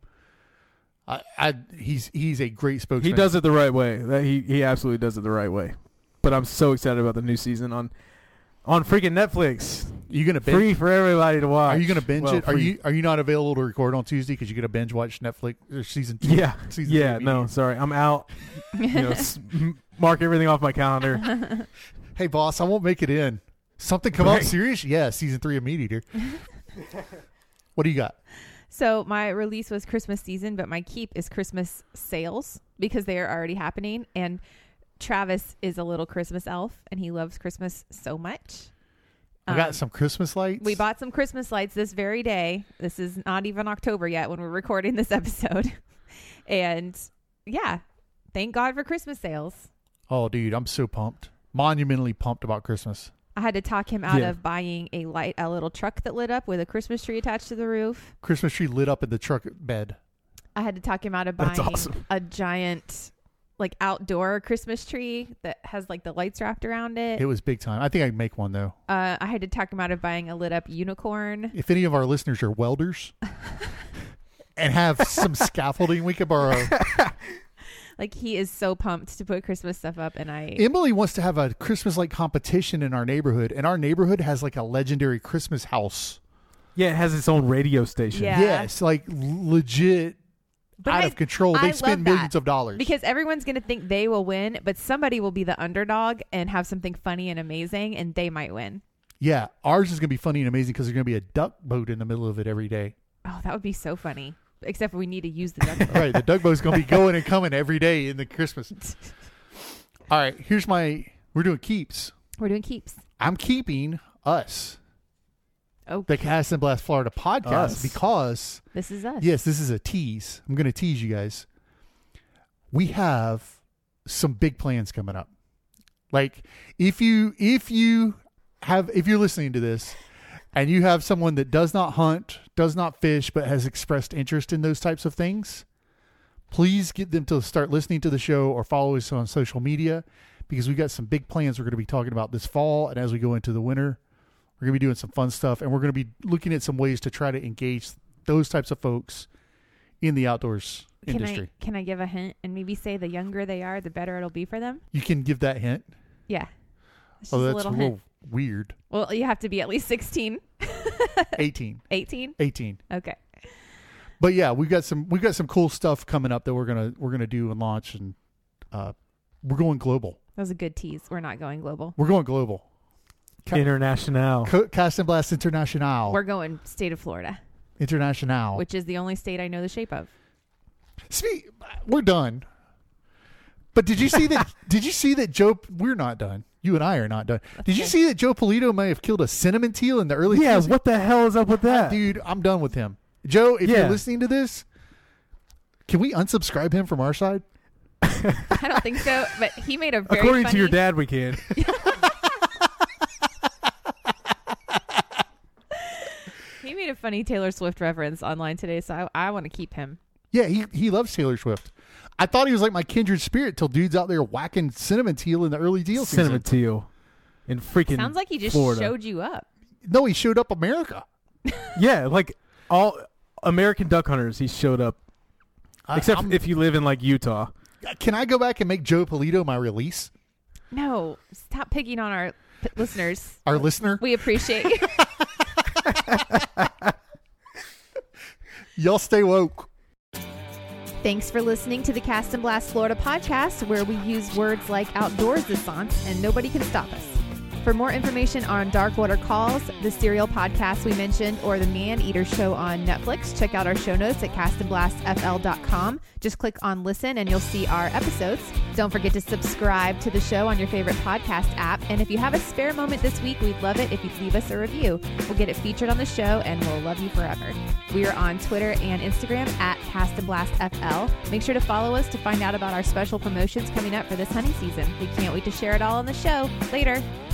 He's a great spokesman. He does it the right way. He absolutely does it the right way. But I'm so excited about the new season on freaking Netflix. You gonna binge? Free for everybody to watch. Are you gonna binge Well, it? Are free. you not available to record on Tuesday because you gonna binge watch Netflix or season 2? Yeah. Season Yeah. 2 No, sorry. I'm out. Mark everything off my calendar. Hey, boss, I won't make it in. Something come out serious? Yeah, season 3 of Meat Eater. What do you got? So my release was Christmas season, but my keep is Christmas sales because they are already happening. And Travis is a little Christmas elf, and he loves Christmas so much. I got some Christmas lights. We bought some Christmas lights this very day. This is not even October yet when we're recording this episode. And yeah, thank God for Christmas sales. Oh, dude, I'm so pumped. Monumentally pumped about Christmas. I had to talk him out of buying a little truck that lit up with a Christmas tree attached to the roof. Christmas tree lit up in the truck bed. I had to talk him out of buying That's awesome. a giant like outdoor Christmas tree that has like the lights wrapped around it. It was big time. I think I can make one though. I had to talk him out of buying a lit up unicorn. If any of our listeners are welders and have some scaffolding we could borrow. Like, he is so pumped to put Christmas stuff up, and Emily wants to have a Christmas light competition in our neighborhood, and our neighborhood has like a legendary Christmas house. Yeah, it has its own radio station. Yeah. Yes, like legit But out I- of control. I They love spend that. millions of dollars. because everyone's going to think they will win, but somebody will be the underdog and have something funny and amazing, and they might win. Yeah, ours is going to be funny and amazing because there's going to be a duck boat in the middle of it every day. Oh, that would be so funny. Except we need to use the duck boat. Right, the duck boat's going to be going and coming every day in the Christmas. All right, we're doing keeps. We're doing keeps. I'm keeping us, Oh, the Cast and Blast Florida podcast, Us. because, this is us. yes, this is a tease. I'm going to tease you guys. We have some big plans coming up. Like, if you're listening to this and you have someone that does not hunt, does not fish, but has expressed interest in those types of things, please get them to start listening to the show or follow us on social media, because we've got some big plans we're going to be talking about this fall. And as we go into the winter, we're going to be doing some fun stuff, and we're going to be looking at some ways to try to engage those types of folks in the outdoors industry. Can I give a hint and maybe say the younger they are, the better it'll be for them? You can give that hint. Yeah. It's just Oh, a that's a little little hint. weird. Well, you have to be at least 16. 18. 18? 18. Okay. But yeah, we've got some cool stuff coming up that we're gonna do and launch, and we're going global. That was a good tease. We're not going global. We're going global. International. Cast and Blast International. We're going state of Florida, International. which is the only state I know the shape of. We're done. But did you see that? Did you see that Joe? We're not done. You and I are not done. Did you okay. see that Joe Polito may have killed a cinnamon teal in the early? Yeah, season? what the hell is up with that? Dude, I'm done with him. Joe, if Yeah. you're listening to this, can we unsubscribe him from our side? I don't think so, but he made a very According funny, to your dad, we can. He made a funny Taylor Swift reference online today, so I want to keep him. Yeah, he loves Taylor Swift. I thought he was like my kindred spirit till dude's out there whacking cinnamon teal in the early deal Cinnamon season. teal. In freaking Sounds like he just Florida. showed you up. No, he showed up America. Yeah, like all American duck hunters, he showed up. Except if you live in like Utah. Can I go back and make Joe Polito my release? No, stop picking on our listeners. Our listener? We appreciate you. Y'all stay woke. Thanks for listening to the Cast and Blast Florida podcast, where we use words like outdoorsissance and nobody can stop us. For more information on Dark Water Calls, the serial podcast we mentioned, or the Man Eater show on Netflix, check out our show notes at castandblastfl.com. Just click on listen and you'll see our episodes. Don't forget to subscribe to the show on your favorite podcast app. And if you have a spare moment this week, we'd love it if you'd leave us a review. We'll get it featured on the show and we'll love you forever. We are on Twitter and Instagram at castandblastfl. Make sure to follow us to find out about our special promotions coming up for this hunting season. We can't wait to share it all on the show. Later.